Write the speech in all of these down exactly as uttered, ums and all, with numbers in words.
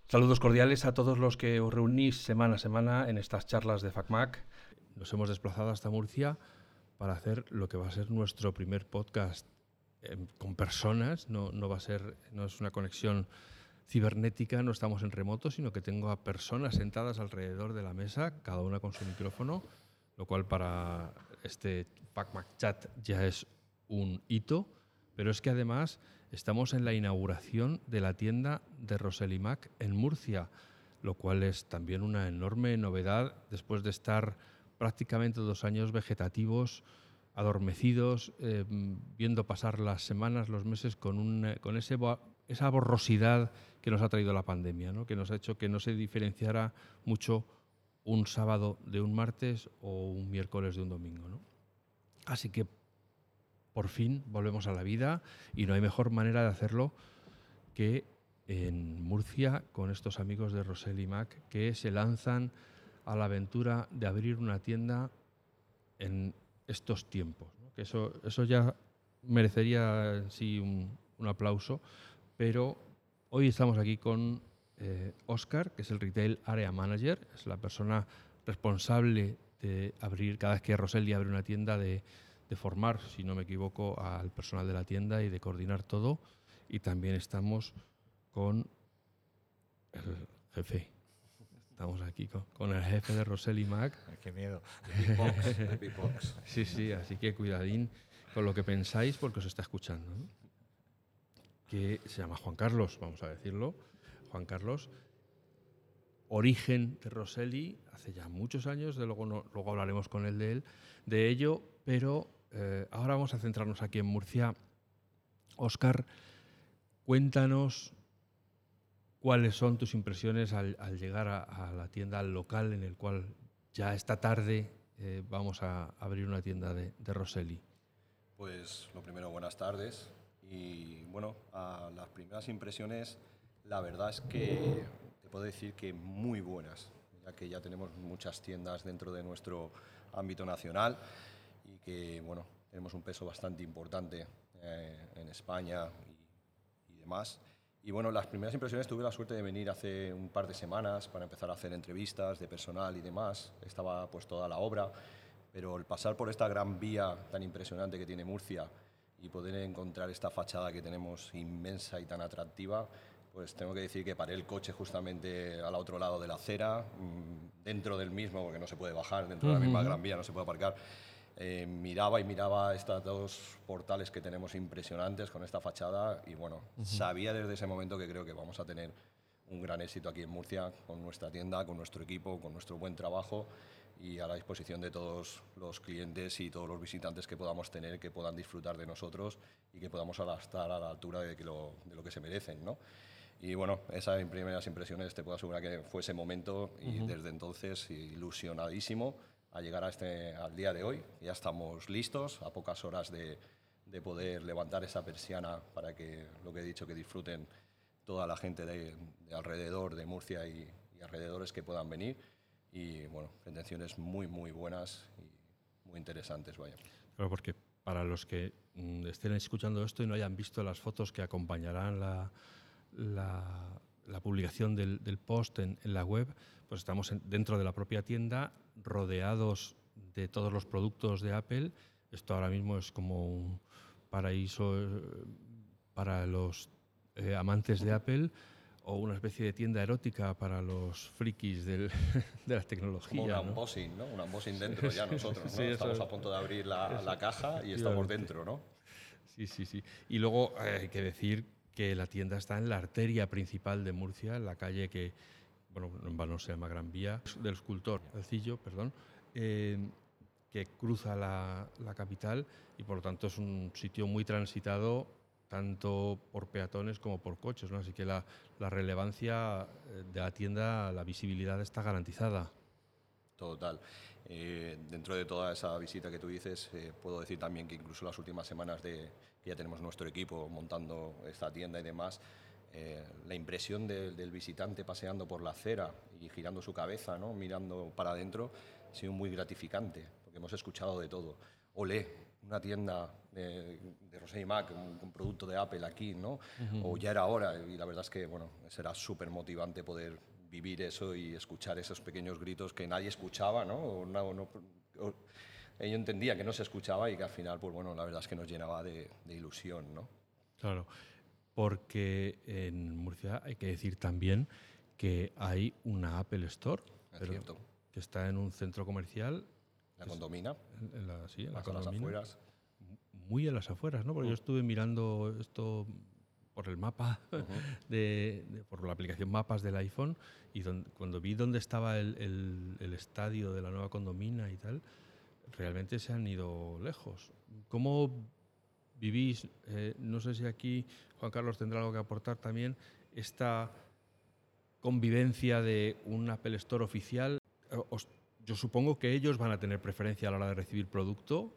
Saludos cordiales a todos los que os reunís semana a semana en estas charlas de FacMac. Nos hemos desplazado hasta Murcia para hacer lo que va a ser nuestro primer podcast eh, con personas. No, no va a ser, no es una conexión cibernética, no estamos en remoto, sino que tengo a personas sentadas alrededor de la mesa, cada una con su micrófono, lo cual para este FacMac Chat ya es un hito, pero es que además estamos en la inauguración de la tienda de Roselimac en Murcia, lo cual es también una enorme novedad después de estar prácticamente dos años vegetativos, adormecidos, eh, viendo pasar las semanas, los meses con, un, con ese, esa borrosidad que nos ha traído la pandemia, ¿no? Que nos ha hecho que no se diferenciara mucho un sábado de un martes o un miércoles de un domingo, ¿no? Así que por fin volvemos a la vida y no hay mejor manera de hacerlo que en Murcia con estos amigos de Roselimac que se lanzan a la aventura de abrir una tienda en estos tiempos, ¿no? Que eso, eso ya merecería en sí un, un aplauso, pero hoy estamos aquí con eh, Óscar, que es el Retail Area Manager, es la persona responsable de abrir, cada vez que Roseli abre una tienda, de, de formar, si no me equivoco, al personal de la tienda y de coordinar todo. Y también estamos con el jefe. Estamos aquí con, con el jefe de Roselimac. Ay, qué miedo. Big Box, Big Box. Sí, sí, así que cuidadín con lo que pensáis porque os está escuchando, ¿no? Que se llama Juan Carlos, vamos a decirlo. Juan Carlos, origen de Roseli, hace ya muchos años, de luego, no, luego hablaremos con él de, él, de ello, pero eh, ahora vamos a centrarnos aquí en Murcia. Óscar, cuéntanos cuáles son tus impresiones al, al llegar a, a la tienda, al local en el cual ya esta tarde eh, vamos a abrir una tienda de, de Roseli. Pues lo primero, buenas tardes. Y bueno, a las primeras impresiones, la verdad es que te puedo decir que muy buenas, ya que ya tenemos muchas tiendas dentro de nuestro ámbito nacional y que bueno, tenemos un peso bastante importante eh, en España y, y demás. Y bueno, las primeras impresiones, tuve la suerte de venir hace un par de semanas para empezar a hacer entrevistas de personal y demás. Estaba pues toda la obra, pero el pasar por esta gran vía tan impresionante que tiene Murcia y poder encontrar esta fachada que tenemos inmensa y tan atractiva, pues tengo que decir que paré el coche justamente al otro lado de la acera, dentro del mismo, porque no se puede bajar, dentro de la misma gran vía no se puede aparcar. Eh, miraba y miraba estos dos portales que tenemos impresionantes con esta fachada y bueno, uh-huh. sabía desde ese momento que creo que vamos a tener un gran éxito aquí en Murcia con nuestra tienda, con nuestro equipo, con nuestro buen trabajo y a la disposición de todos los clientes y todos los visitantes que podamos tener, que puedan disfrutar de nosotros y que podamos estar a la altura de, que lo, de lo que se merecen, ¿no? Y bueno, esas primeras impresiones te puedo asegurar que fue ese momento y uh-huh. desde entonces ilusionadísimo a llegar a este, al día de hoy. Ya estamos listos, a pocas horas de, de poder levantar esa persiana para que, lo que he dicho, que disfruten toda la gente de, de alrededor de Murcia y, y alrededores que puedan venir. Y bueno, intenciones muy, muy buenas y muy interesantes, vaya. Claro, porque para los que mm, estén escuchando esto y no hayan visto las fotos que acompañarán la, la, la publicación del, del post en, en la web, pues estamos en, dentro de la propia tienda, rodeados de todos los productos de Apple. Esto ahora mismo es como un paraíso eh, para los eh, amantes de Apple, o una especie de tienda erótica para los frikis del, de la tecnología. Como un ¿no? unboxing, ¿no? Un unboxing dentro ya nosotros, ¿no? Sí, estamos a punto de abrir la, la caja y estamos dentro, ¿no? Sí, sí, sí. Y luego eh, hay que decir que la tienda está en la arteria principal de Murcia, en la calle que, bueno, en vano se llama Gran Vía, del Escultor, Alcillo, perdón, eh, que cruza la, la capital y por lo tanto es un sitio muy transitado tanto por peatones como por coches, ¿no? Así que la, la relevancia de la tienda, la visibilidad está garantizada. Total. Eh, dentro de toda esa visita que tú dices, eh, puedo decir también que incluso las últimas semanas de que ya tenemos nuestro equipo montando esta tienda y demás, eh, la impresión de, del visitante paseando por la acera y girando su cabeza, ¿no? Mirando para adentro, ha sido muy gratificante, porque hemos escuchado de todo. Olé, una tienda de, de Rosé y Mac, un, un producto de Apple aquí, ¿no? Uh-huh. O ya era hora, y la verdad es que, bueno, será súper motivante poder vivir eso y escuchar esos pequeños gritos que nadie escuchaba, ¿no? O no, no o, yo entendía que no se escuchaba y que al final, pues bueno, la verdad es que nos llenaba de, de ilusión, ¿no? Claro, porque en Murcia hay que decir también que hay una Apple Store, es cierto, que está en un centro comercial. La Condomina. En, en la, sí, en la Condomina. Las afueras. Muy a las afueras, ¿no? Porque uh. yo estuve mirando esto por el mapa, uh-huh. de, de, por la aplicación Mapas del iPhone, y donde, cuando vi dónde estaba el, el, el estadio de la nueva Condomina y tal, realmente se han ido lejos. ¿Cómo vivís? Eh, no sé si aquí Juan Carlos tendrá algo que aportar también, esta convivencia de un Apple Store oficial. Os, yo supongo que ellos van a tener preferencia a la hora de recibir producto.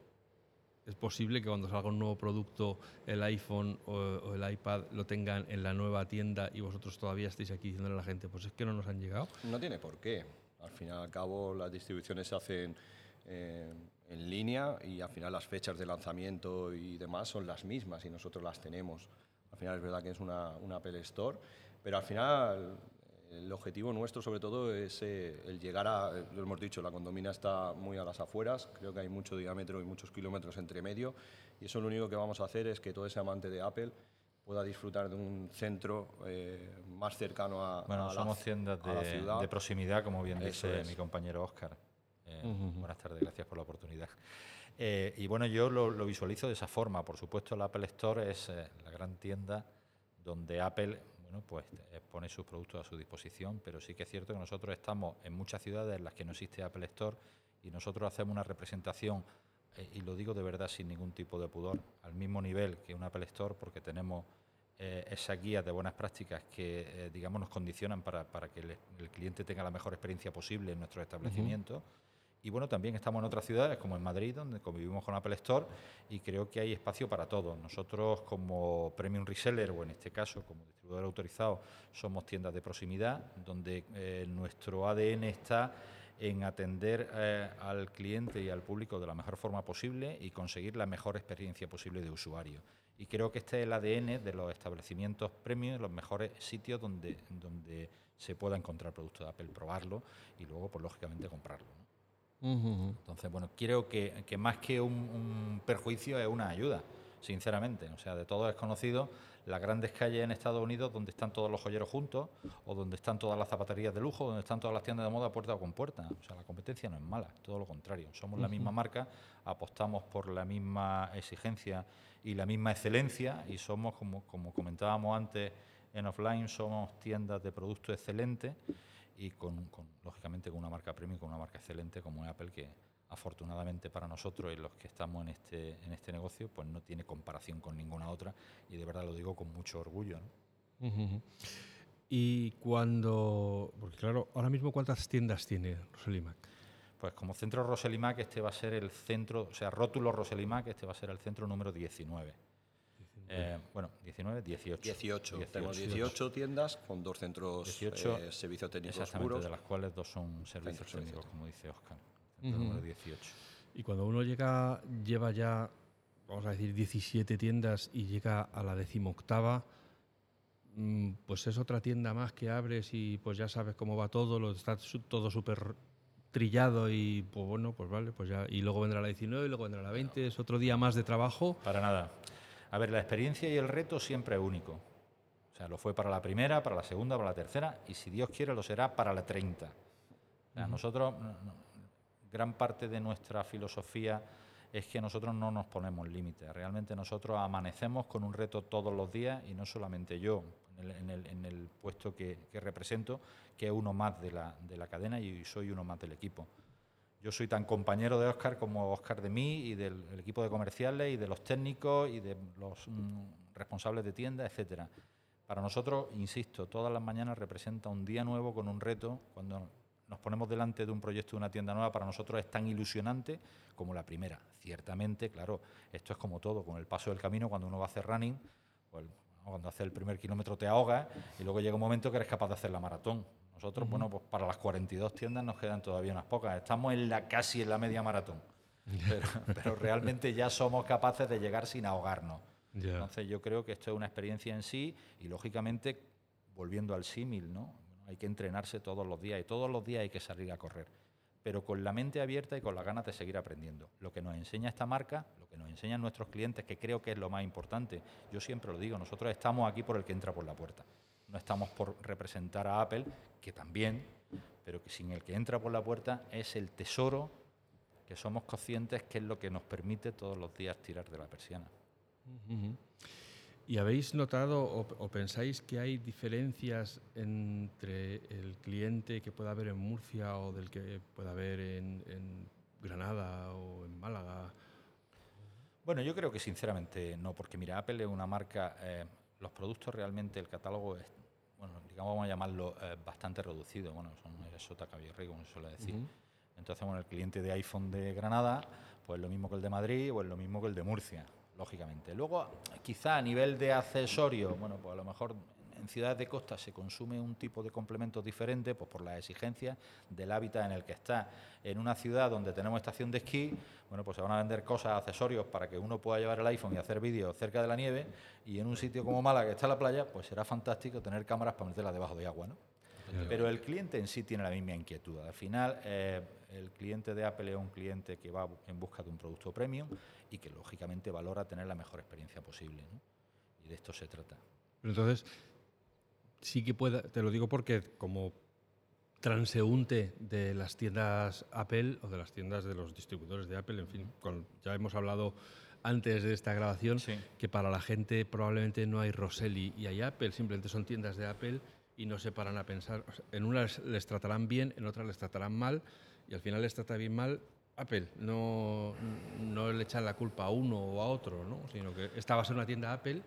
Es posible que cuando salga un nuevo producto, el iPhone o, o el iPad lo tengan en la nueva tienda y vosotros todavía estéis aquí diciéndole a la gente, pues es que no nos han llegado. No tiene por qué. Al fin y al cabo, las distribuciones se hacen eh, en línea y al final las fechas de lanzamiento y demás son las mismas y nosotros las tenemos. Al final es verdad que es una, una Apple Store, pero al final el objetivo nuestro sobre todo es eh, el llegar a, lo hemos dicho, la Condomina está muy a las afueras, creo que hay mucho diámetro y muchos kilómetros entre medio, y eso lo único que vamos a hacer es que todo ese amante de Apple pueda disfrutar de un centro eh, más cercano a, bueno, a, somos la, tiendas de, a la ciudad. De proximidad, como bien eso dice es. Mi compañero Óscar. Eh, uh-huh. Buenas tardes, gracias por la oportunidad. Eh, y bueno, yo lo, lo visualizo de esa forma. Por supuesto, la Apple Store es eh, la gran tienda donde Apple, bueno, pues pone sus productos a su disposición, pero sí que es cierto que nosotros estamos en muchas ciudades en las que no existe Apple Store y nosotros hacemos una representación, eh, y lo digo de verdad sin ningún tipo de pudor, al mismo nivel que una Apple Store, porque tenemos eh, esas guías de buenas prácticas que, eh, digamos, nos condicionan para, para que el, el cliente tenga la mejor experiencia posible en nuestros establecimientos. Uh-huh. Y bueno, también estamos en otras ciudades, como en Madrid, donde convivimos con Apple Store, y creo que hay espacio para todos. Nosotros, como Premium Reseller, o en este caso, como distribuidor autorizado, somos tiendas de proximidad, donde eh, nuestro A D N está en atender eh, al cliente y al público de la mejor forma posible y conseguir la mejor experiencia posible de usuario. Y creo que este es el A D N de los establecimientos premium, los mejores sitios donde, donde se pueda encontrar productos de Apple, probarlo y luego, pues lógicamente, comprarlo, ¿no? Uh-huh. Entonces, bueno, creo que, que más que un, un perjuicio es una ayuda, sinceramente. O sea, de todo es conocido las grandes calles en Estados Unidos donde están todos los joyeros juntos, o donde están todas las zapaterías de lujo, donde están todas las tiendas de moda puerta con puerta. O sea, la competencia no es mala, todo lo contrario. Somos uh-huh. la misma marca, apostamos por la misma exigencia y la misma excelencia, y somos, como, como comentábamos antes en offline, somos tiendas de producto excelente y con, con, lógicamente, con una marca premium, con una marca excelente como es Apple, que afortunadamente para nosotros y los que estamos en este, en este negocio, pues no tiene comparación con ninguna otra, y de verdad lo digo con mucho orgullo, ¿no? Uh-huh. Y cuando, porque claro, ahora mismo ¿cuántas tiendas tiene Rosell i Mac? Pues como centro Rosell i Mac, este va a ser el centro, o sea, rótulo Rosell i Mac, este va a ser el centro número diecinueve. Eh, bueno, diecinueve, dieciocho. dieciocho. dieciocho. Tenemos dieciocho tiendas con dos centros dieciocho, eh, servicios técnicos exactamente, puros. De las cuales dos son servicios técnicos, técnicos, como dice Óscar. Centro uh-huh. número dieciocho. Y cuando uno llega, lleva ya, vamos a decir, diecisiete tiendas y llega a la decimoctava, pues es otra tienda más que abres y pues ya sabes cómo va todo, lo está todo súper trillado y pues bueno, pues vale, pues ya. Y luego vendrá la diecinueve, y luego vendrá la veinte, es otro día más de trabajo. Para nada. A ver, la experiencia y el reto siempre es único. O sea, lo fue para la primera, para la segunda, para la tercera, y si Dios quiere lo será para la treinta. O sea, uh-huh. nosotros, gran parte de nuestra filosofía es que nosotros no nos ponemos límites. Realmente nosotros amanecemos con un reto todos los días, y no solamente yo, en el, en el, en el puesto que, que represento, que es uno más de la, de la cadena, y soy uno más del equipo. Yo soy tan compañero de Óscar como Óscar de mí, y del equipo de comerciales, y de los técnicos, y de los mm, responsables de tienda, etcétera. Para nosotros, insisto, todas las mañanas representa un día nuevo con un reto. Cuando nos ponemos delante de un proyecto de una tienda nueva, para nosotros es tan ilusionante como la primera. Ciertamente, claro, esto es como todo, con el paso del camino, cuando uno va a hacer running, pues, cuando hace el primer kilómetro te ahogas, y luego llega un momento que eres capaz de hacer la maratón. Nosotros, uh-huh. bueno, pues para las cuarenta y dos tiendas nos quedan todavía unas pocas. Estamos en la casi en la media maratón. pero, pero realmente ya somos capaces de llegar sin ahogarnos. Yeah. Entonces yo creo que esto es una experiencia en sí y, lógicamente, volviendo al símil, ¿no? Hay que entrenarse todos los días y todos los días hay que salir a correr, pero con la mente abierta y con las ganas de seguir aprendiendo. Lo que nos enseña esta marca, lo que nos enseñan nuestros clientes, que creo que es lo más importante, yo siempre lo digo, nosotros estamos aquí por el que entra por la puerta. No estamos por representar a Apple, que también, pero que sin el que entra por la puerta es el tesoro que somos conscientes que es lo que nos permite todos los días tirar de la persiana. Uh-huh. ¿Y habéis notado o, o pensáis que hay diferencias entre el cliente que pueda haber en Murcia o del que pueda haber en, en Granada o en Málaga? Bueno, yo creo que sinceramente no, porque mira, Apple es una marca, eh, los productos realmente, el catálogo es, bueno, digamos, vamos a llamarlo eh, bastante reducido, bueno, son sota caballo rey, como se suele decir. Uh-huh. Entonces, bueno, el cliente de iPhone de Granada, pues es lo mismo que el de Madrid o es lo mismo que el de Murcia, lógicamente. Luego, quizá a nivel de accesorios, bueno, pues a lo mejor en ciudades de costa se consume un tipo de complementos diferente, pues por las exigencias del hábitat en el que está. En una ciudad donde tenemos estación de esquí, bueno, pues se van a vender cosas, accesorios para que uno pueda llevar el iPhone y hacer vídeos cerca de la nieve, y en un sitio como Málaga, que está en la playa, pues será fantástico tener cámaras para meterlas debajo de agua, ¿no? Pero el cliente en sí tiene la misma inquietud. Al final, eh, el cliente de Apple es un cliente que va en busca de un producto premium y que, lógicamente, valora tener la mejor experiencia posible, ¿no? Y de esto se trata. Pero entonces, sí que puede, te lo digo porque como transeúnte de las tiendas Apple o de las tiendas de los distribuidores de Apple, en fin, con, ya hemos hablado antes de esta grabación, sí, que para la gente probablemente no hay Rosselli y hay Apple, simplemente son tiendas de Apple y no se paran a pensar. O sea, en unas les tratarán bien, en otras les tratarán mal, y al final les trata bien mal Apple. No, no le echan la culpa a uno o a otro, ¿no? Sino que esta va a ser una tienda Apple.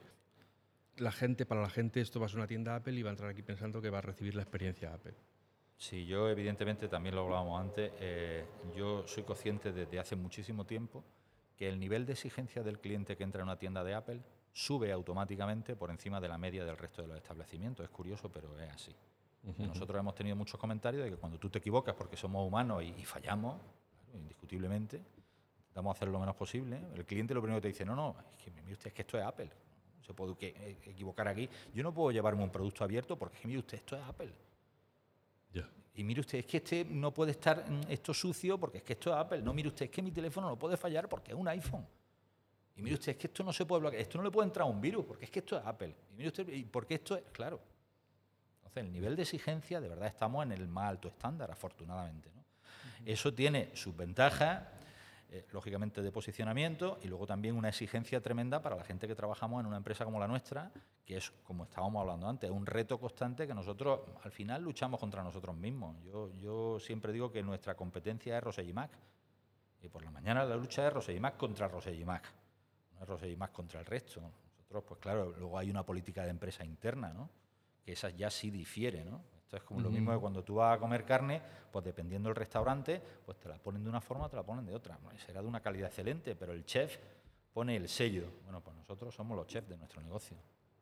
La gente, para la gente esto va a ser una tienda Apple y va a entrar aquí pensando que va a recibir la experiencia Apple. Sí, yo evidentemente, también lo hablábamos antes, eh, yo soy consciente desde hace muchísimo tiempo que el nivel de exigencia del cliente que entra en una tienda de Apple sube automáticamente por encima de la media del resto de los establecimientos. Es curioso, pero es así. Uh-huh. Nosotros hemos tenido muchos comentarios de que cuando tú te equivocas, porque somos humanos y, y fallamos, claro, indiscutiblemente, intentamos hacer lo menos posible, el cliente lo primero que te dice, no, no, es que, mire usted, es que esto es Apple, no se puede que, equivocar aquí. Yo no puedo llevarme un producto abierto porque, mire usted, esto es Apple. Yeah. Y mire usted, es que este no puede estar esto sucio porque es que esto es Apple. No, mire usted, es que mi teléfono no puede fallar porque es un iPhone. Y mire usted, es que esto no se puede bloquear, esto no le puede entrar un virus porque es que esto es Apple. Y mire usted, porque esto es, claro. Entonces, el nivel de exigencia, de verdad, estamos en el más alto estándar, afortunadamente, ¿no? Uh-huh. Eso tiene sus ventajas, eh, lógicamente, de posicionamiento, y luego también una exigencia tremenda para la gente que trabajamos en una empresa como la nuestra, que es, como estábamos hablando antes, un reto constante que nosotros, al final, luchamos contra nosotros mismos. Yo, yo siempre digo que nuestra competencia es Rosell y Mac. Y por la mañana la lucha es Rosell y Mac contra Rosell y Mac. No es Rosell y Mac contra el resto. Nosotros, pues claro, luego hay una política de empresa interna, ¿no? Que esa ya sí difiere, ¿no? Esto es como uh-huh. lo mismo que cuando tú vas a comer carne, pues dependiendo del restaurante, pues te la ponen de una forma o te la ponen de otra. Bueno, será de una calidad excelente, pero el chef pone el sello. Bueno, pues nosotros somos los chefs de nuestro negocio.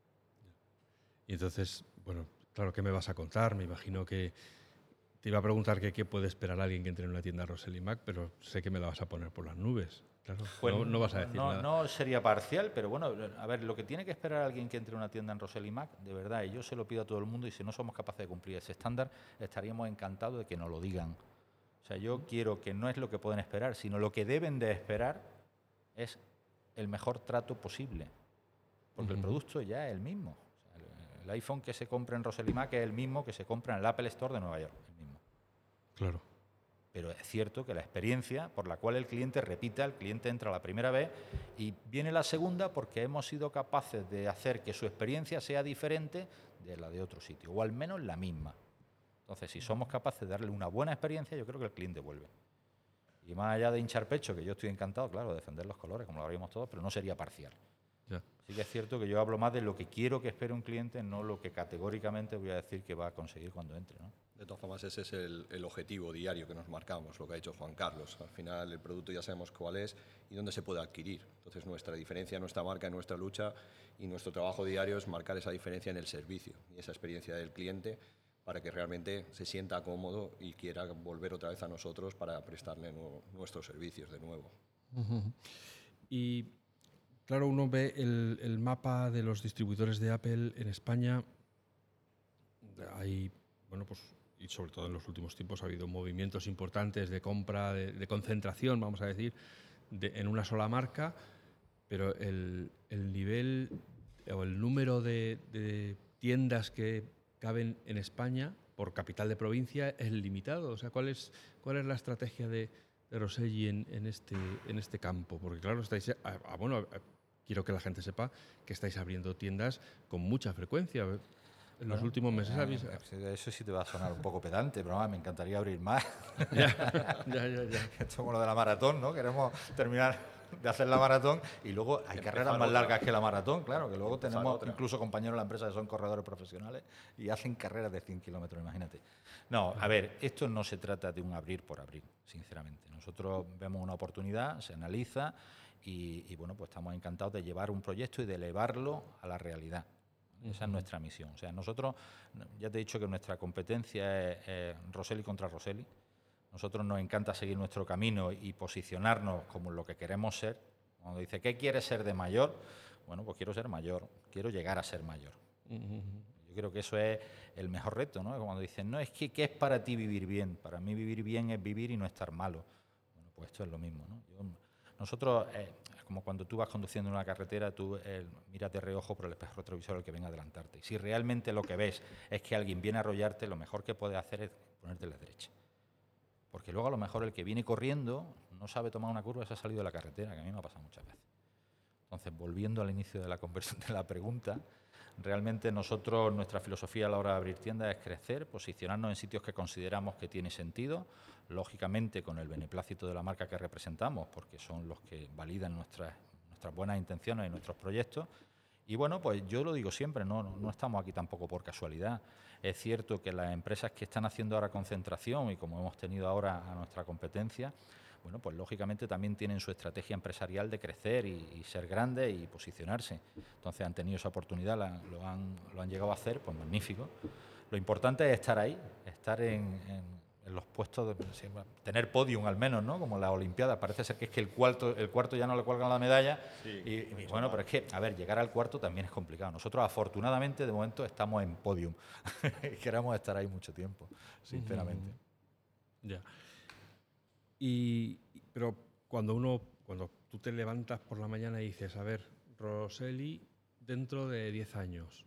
Y entonces, bueno, claro, ¿qué me vas a contar? Me imagino que te iba a preguntar que qué puede esperar alguien que entre en una tienda Rosell y Mac, pero sé que me la vas a poner por las nubes. Claro, pues no, no vas a decir no, nada. No sería parcial, pero bueno, a ver, lo que tiene que esperar alguien que entre en una tienda en Rosell y Mac, de verdad, y yo se lo pido a todo el mundo, y si no somos capaces de cumplir ese estándar, estaríamos encantados de que nos lo digan. O sea, yo quiero que no es lo que pueden esperar, sino lo que deben de esperar es el mejor trato posible, porque uh-huh. el producto ya es el mismo. O sea, el, el iPhone que se compra en Rosell y Mac es el mismo que se compra en el Apple Store de Nueva York, el mismo. Claro. Pero es cierto que la experiencia por la cual el cliente repita, el cliente entra la primera vez y viene la segunda porque hemos sido capaces de hacer que su experiencia sea diferente de la de otro sitio, o al menos la misma. Entonces, si somos capaces de darle una buena experiencia, yo creo que el cliente vuelve. Y más allá de hinchar pecho, que yo estoy encantado, claro, de defender los colores, como lo haríamos todos, pero no sería parcial. Ya. Sí que es cierto que yo hablo más de lo que quiero que espere un cliente, no lo que categóricamente voy a decir que va a conseguir cuando entre, ¿no? De todas formas, ese es el, el objetivo diario que nos marcamos, lo que ha dicho Juan Carlos. Al final, el producto ya sabemos cuál es y dónde se puede adquirir. Entonces, nuestra diferencia, nuestra marca, nuestra lucha y nuestro trabajo diario es marcar esa diferencia en el servicio y esa experiencia del cliente para que realmente se sienta cómodo y quiera volver otra vez a nosotros para prestarle no, nuestros servicios de nuevo. Uh-huh. Y claro, uno ve el, el mapa de los distribuidores de Apple en España. Hay, bueno, pues, y sobre todo en los últimos tiempos ha habido movimientos importantes de compra, de, de concentración, vamos a decir, de, en una sola marca, pero el, el nivel o el número de, de tiendas que caben en España por capital de provincia es limitado. O sea, ¿cuál es, cuál es la estrategia de, de Roselli en, en, este, en este campo? Porque claro, estáis, ah, bueno, quiero que la gente sepa que estáis abriendo tiendas con mucha frecuencia. En los bueno, últimos meses eh, habéis... Eso sí te va a sonar un poco pedante, pero ah, me encantaría abrir más. ya, ya, ya, ya. Esto es como lo de la maratón, ¿no? Queremos terminar de hacer la maratón y luego hay carreras más otra. largas que la maratón, claro, que luego Empezar tenemos otra. incluso compañeros de la empresa que son corredores profesionales y hacen carreras de cien kilómetros, imagínate. No, a ver, esto no se trata de un abrir por abrir, sinceramente. Nosotros vemos una oportunidad, se analiza y, y bueno, pues estamos encantados de llevar un proyecto y de elevarlo a la realidad. Esa es nuestra misión. O sea, nosotros, ya te he dicho que nuestra competencia es, es Roselli contra Roselli. Nosotros nos encanta seguir nuestro camino y posicionarnos como lo que queremos ser. Cuando dice, ¿qué quieres ser de mayor? Bueno, pues quiero ser mayor, quiero llegar a ser mayor. Uh-huh. Yo creo que eso es el mejor reto, ¿no? Cuando dicen, no, es que ¿qué es para ti vivir bien? Para mí vivir bien es vivir y no estar malo. Bueno, pues esto es lo mismo, ¿no? Yo, nosotros, eh, como cuando tú vas conduciendo en una carretera, tú eh, miras de reojo por el espejo retrovisor el que venga a adelantarte. Y si realmente lo que ves es que alguien viene a arrollarte, lo mejor que puedes hacer es ponerte a la derecha. Porque luego a lo mejor el que viene corriendo no sabe tomar una curva y se ha salido de la carretera, que a mí me ha pasado muchas veces. Entonces, volviendo al inicio de la conversación, de la pregunta, realmente nosotros, nuestra filosofía a la hora de abrir tiendas es crecer, posicionarnos en sitios que consideramos que tiene sentido, lógicamente con el beneplácito de la marca que representamos, porque son los que validan nuestras, nuestras buenas intenciones y nuestros proyectos. Y bueno, pues yo lo digo siempre, no, no estamos aquí tampoco por casualidad. Es cierto que las empresas que están haciendo ahora concentración y como hemos tenido ahora a nuestra competencia, bueno, pues lógicamente también tienen su estrategia empresarial de crecer y, y ser grandes y posicionarse. Entonces han tenido esa oportunidad, la, lo, han, lo han llegado a hacer, pues magnífico. Lo importante es estar ahí, estar en, en, en los puestos, de, tener podium al menos, ¿no? Como las Olimpiadas. Parece ser que es que el cuarto, el cuarto ya no le cuelgan la medalla. Sí, y, y bueno, mal. Pero es que, a ver, llegar al cuarto también es complicado. Nosotros afortunadamente de momento estamos en podium. Queremos estar ahí mucho tiempo, sinceramente. Uh-huh. Ya. Y, pero cuando uno, cuando tú te levantas por la mañana y dices, a ver, Roselli, dentro de diez años,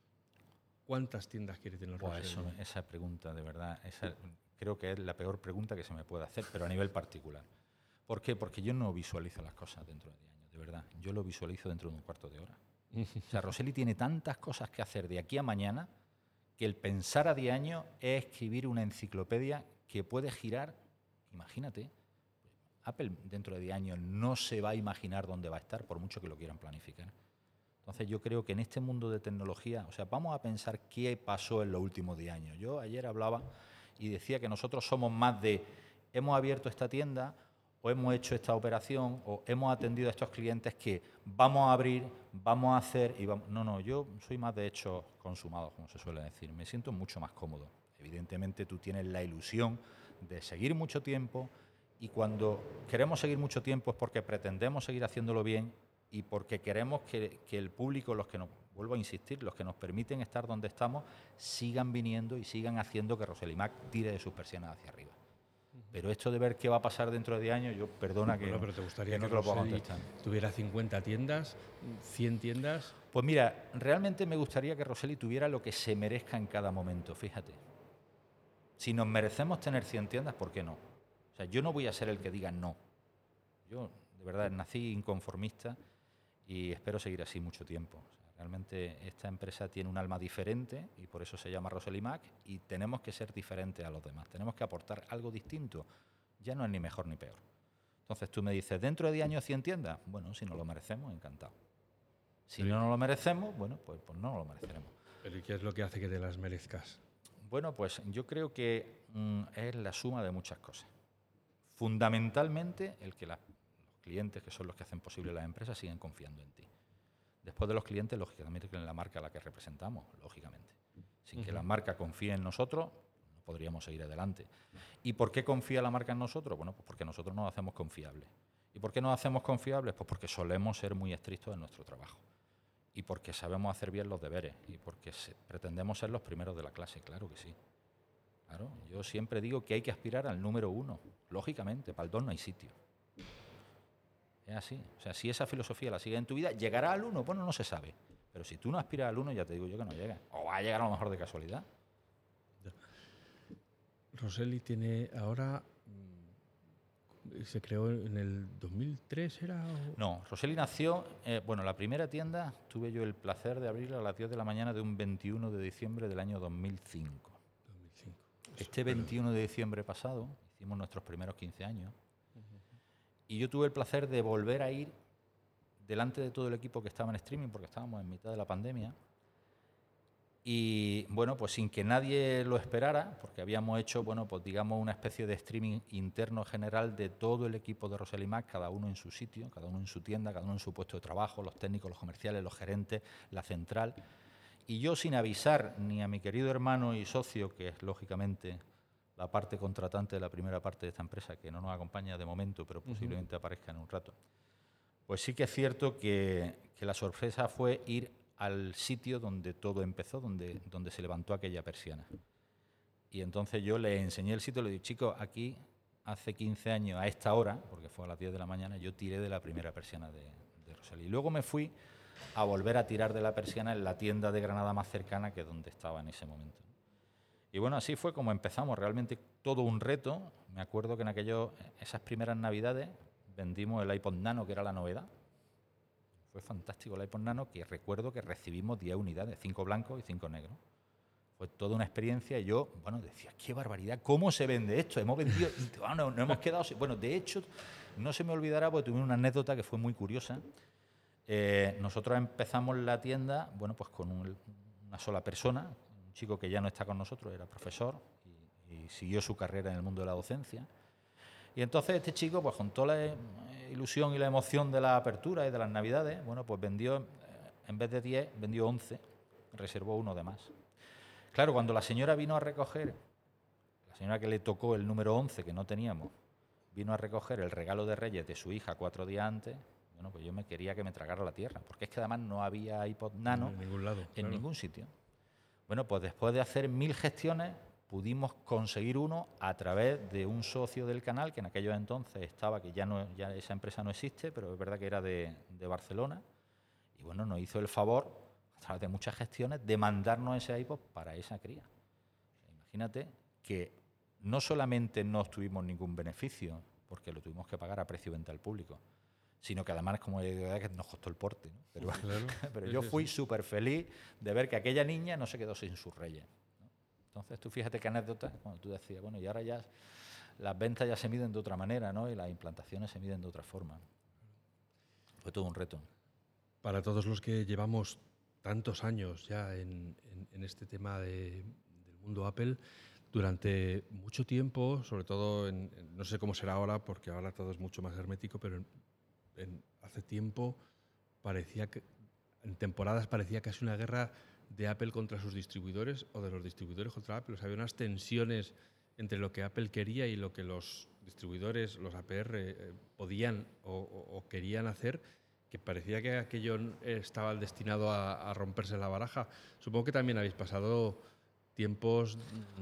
¿cuántas tiendas quiere tener Buah, Roselli? Eso, esa pregunta, de verdad, esa, creo que es la peor pregunta que se me puede hacer, pero a nivel particular. ¿Por qué? Porque yo no visualizo las cosas dentro de diez años, de verdad. Yo lo visualizo dentro de un cuarto de hora. O sea, Roselli tiene tantas cosas que hacer de aquí a mañana que el pensar a diez años es escribir una enciclopedia que puede girar. Imagínate, Apple dentro de diez años no se va a imaginar dónde va a estar, por mucho que lo quieran planificar. Entonces yo creo que en este mundo de tecnología, o sea, vamos a pensar qué pasó en los últimos diez años. Yo ayer hablaba y decía que nosotros somos más de, hemos abierto esta tienda, o hemos hecho esta operación, o hemos atendido a estos clientes que vamos a abrir, vamos a hacer, y vamos... No, no, yo soy más de hechos consumados, como se suele decir. Me siento mucho más cómodo. Evidentemente tú tienes la ilusión de seguir mucho tiempo, y cuando queremos seguir mucho tiempo es porque pretendemos seguir haciéndolo bien y porque queremos que, que el público, los que nos, vuelvo a insistir, los que nos permiten estar donde estamos, sigan viniendo y sigan haciendo que Roselli Mac tire de sus persianas hacia arriba. Pero esto de ver qué va a pasar dentro de diez años, yo perdona que, bueno, pero ¿te gustaría que no que te lo puedo Roselli contestar. tuviera cincuenta tiendas, cien tiendas? Pues mira, realmente me gustaría que Roselli tuviera lo que se merezca en cada momento, fíjate. Si nos merecemos tener cien tiendas, ¿por qué no? O sea, yo no voy a ser el que diga no. Yo, de verdad, nací inconformista y espero seguir así mucho tiempo. O sea, realmente esta empresa tiene un alma diferente y por eso se llama Roselli Mac y tenemos que ser diferentes a los demás. Tenemos que aportar algo distinto. Ya no es ni mejor ni peor. Entonces tú me dices, ¿dentro de diez años cien tiendas? Bueno, si nos lo merecemos, encantado. Si sí. no nos lo merecemos, bueno, pues, pues no nos lo mereceremos. ¿Pero y qué es lo que hace que te las merezcas? Bueno, pues yo creo que mmm, es la suma de muchas cosas. Fundamentalmente el que la, los clientes, que son los que hacen posible las empresas, siguen confiando en ti. Después de los clientes, lógicamente, en la marca a la que representamos, lógicamente. Sin uh-huh. que la marca confíe en nosotros, no podríamos seguir adelante. ¿Y por qué confía la marca en nosotros? Bueno, pues porque nosotros nos hacemos confiables. ¿Y por qué nos hacemos confiables? Pues porque solemos ser muy estrictos en nuestro trabajo. Y porque sabemos hacer bien los deberes. Y porque se, pretendemos ser los primeros de la clase, claro que sí. Claro, yo siempre digo que hay que aspirar al número uno. Lógicamente, para el dos no hay sitio. Es así. O sea, si esa filosofía la sigues en tu vida, ¿llegará al uno? Bueno, no se sabe. Pero si tú no aspiras al uno, ya te digo yo que no llega. O va a llegar a lo mejor de casualidad. Rosselli tiene ahora... ¿Se creó en el dos mil tres era? O... No, Rosselli nació... Eh, bueno, la primera tienda tuve yo el placer de abrirla a las diez de la mañana de un veintiuno de diciembre del año dos mil cinco. dos mil cinco. Este veintiuno de diciembre pasado hicimos nuestros primeros quince años. Y yo tuve el placer de volver a ir delante de todo el equipo que estaba en streaming, porque estábamos en mitad de la pandemia. Y bueno, pues sin que nadie lo esperara, porque habíamos hecho, bueno, pues digamos una especie de streaming interno general de todo el equipo de Rosselli Mac, cada uno en su sitio, cada uno en su tienda, cada uno en su puesto de trabajo, los técnicos, los comerciales, los gerentes, la central. Y yo, sin avisar ni a mi querido hermano y socio, que es lógicamente la parte contratante de la primera parte de esta empresa, que no nos acompaña de momento, pero posiblemente uh-huh. aparezca en un rato, pues sí que es cierto que, que la sorpresa fue ir al sitio donde todo empezó, donde, donde se levantó aquella persiana. Y entonces yo le enseñé el sitio, le dije, chicos, aquí hace quince años, a esta hora, porque fue a las diez de la mañana, yo tiré de la primera persiana de, de Rosselli. Y luego me fui a volver a tirar de la persiana en la tienda de Granada más cercana, que es donde estaba en ese momento. Y bueno, así fue como empezamos, realmente todo un reto. Me acuerdo que en aquellos, esas primeras navidades vendimos el iPod Nano, que era la novedad. Fue fantástico el iPod Nano, que recuerdo que recibimos diez unidades, cinco blancos y cinco negros. Fue toda una experiencia y yo, bueno, decía, qué barbaridad, ¿cómo se vende esto? Hemos vendido, bueno, no hemos quedado... Bueno, de hecho, no se me olvidará, porque tuve una anécdota que fue muy curiosa. Eh, nosotros empezamos la tienda, bueno, pues con un, una sola persona, un chico que ya no está con nosotros, era profesor y, y siguió su carrera en el mundo de la docencia. Y entonces este chico, pues con toda la ilusión y la emoción de la apertura y de las navidades, bueno, pues vendió, en vez de diez, vendió once, reservó uno de más. Claro, cuando la señora vino a recoger, la señora que le tocó el número once, que no teníamos, vino a recoger el regalo de Reyes de su hija cuatro días antes, bueno, pues yo me quería que me tragara la tierra, porque es que además no había iPod Nano en ningún lado, en claro. ningún sitio. Bueno, pues después de hacer mil gestiones, pudimos conseguir uno a través de un socio del canal, que en aquellos entonces estaba, que ya, no, ya esa empresa no existe, pero es verdad que era de, de Barcelona, y bueno, nos hizo el favor, a través de muchas gestiones, de mandarnos ese iPod para esa cría. O sea, imagínate que no solamente no obtuvimos ningún beneficio, porque lo tuvimos que pagar a precio de venta al público, sino que además, como que nos costó el porte, ¿no? Pero, claro, pero yo fui súper feliz de ver que aquella niña no se quedó sin sus reyes. Entonces, tú fíjate qué anécdota, cuando tú decías, bueno, y ahora ya las ventas ya se miden de otra manera, ¿no? Y las implantaciones se miden de otra forma. Fue todo un reto. Para todos los que llevamos tantos años ya en, en, en este tema de, del mundo Apple, durante mucho tiempo, sobre todo, en, en, no sé cómo será ahora, porque ahora todo es mucho más hermético, pero en, en, hace tiempo parecía que, en temporadas parecía casi una guerra de Apple contra sus distribuidores o de los distribuidores contra Apple. O sea, había unas tensiones entre lo que Apple quería y lo que los distribuidores, los A P R, eh, podían o, o, o querían hacer, que parecía que aquello estaba destinado a, a romperse la baraja. Supongo que también habéis pasado tiempos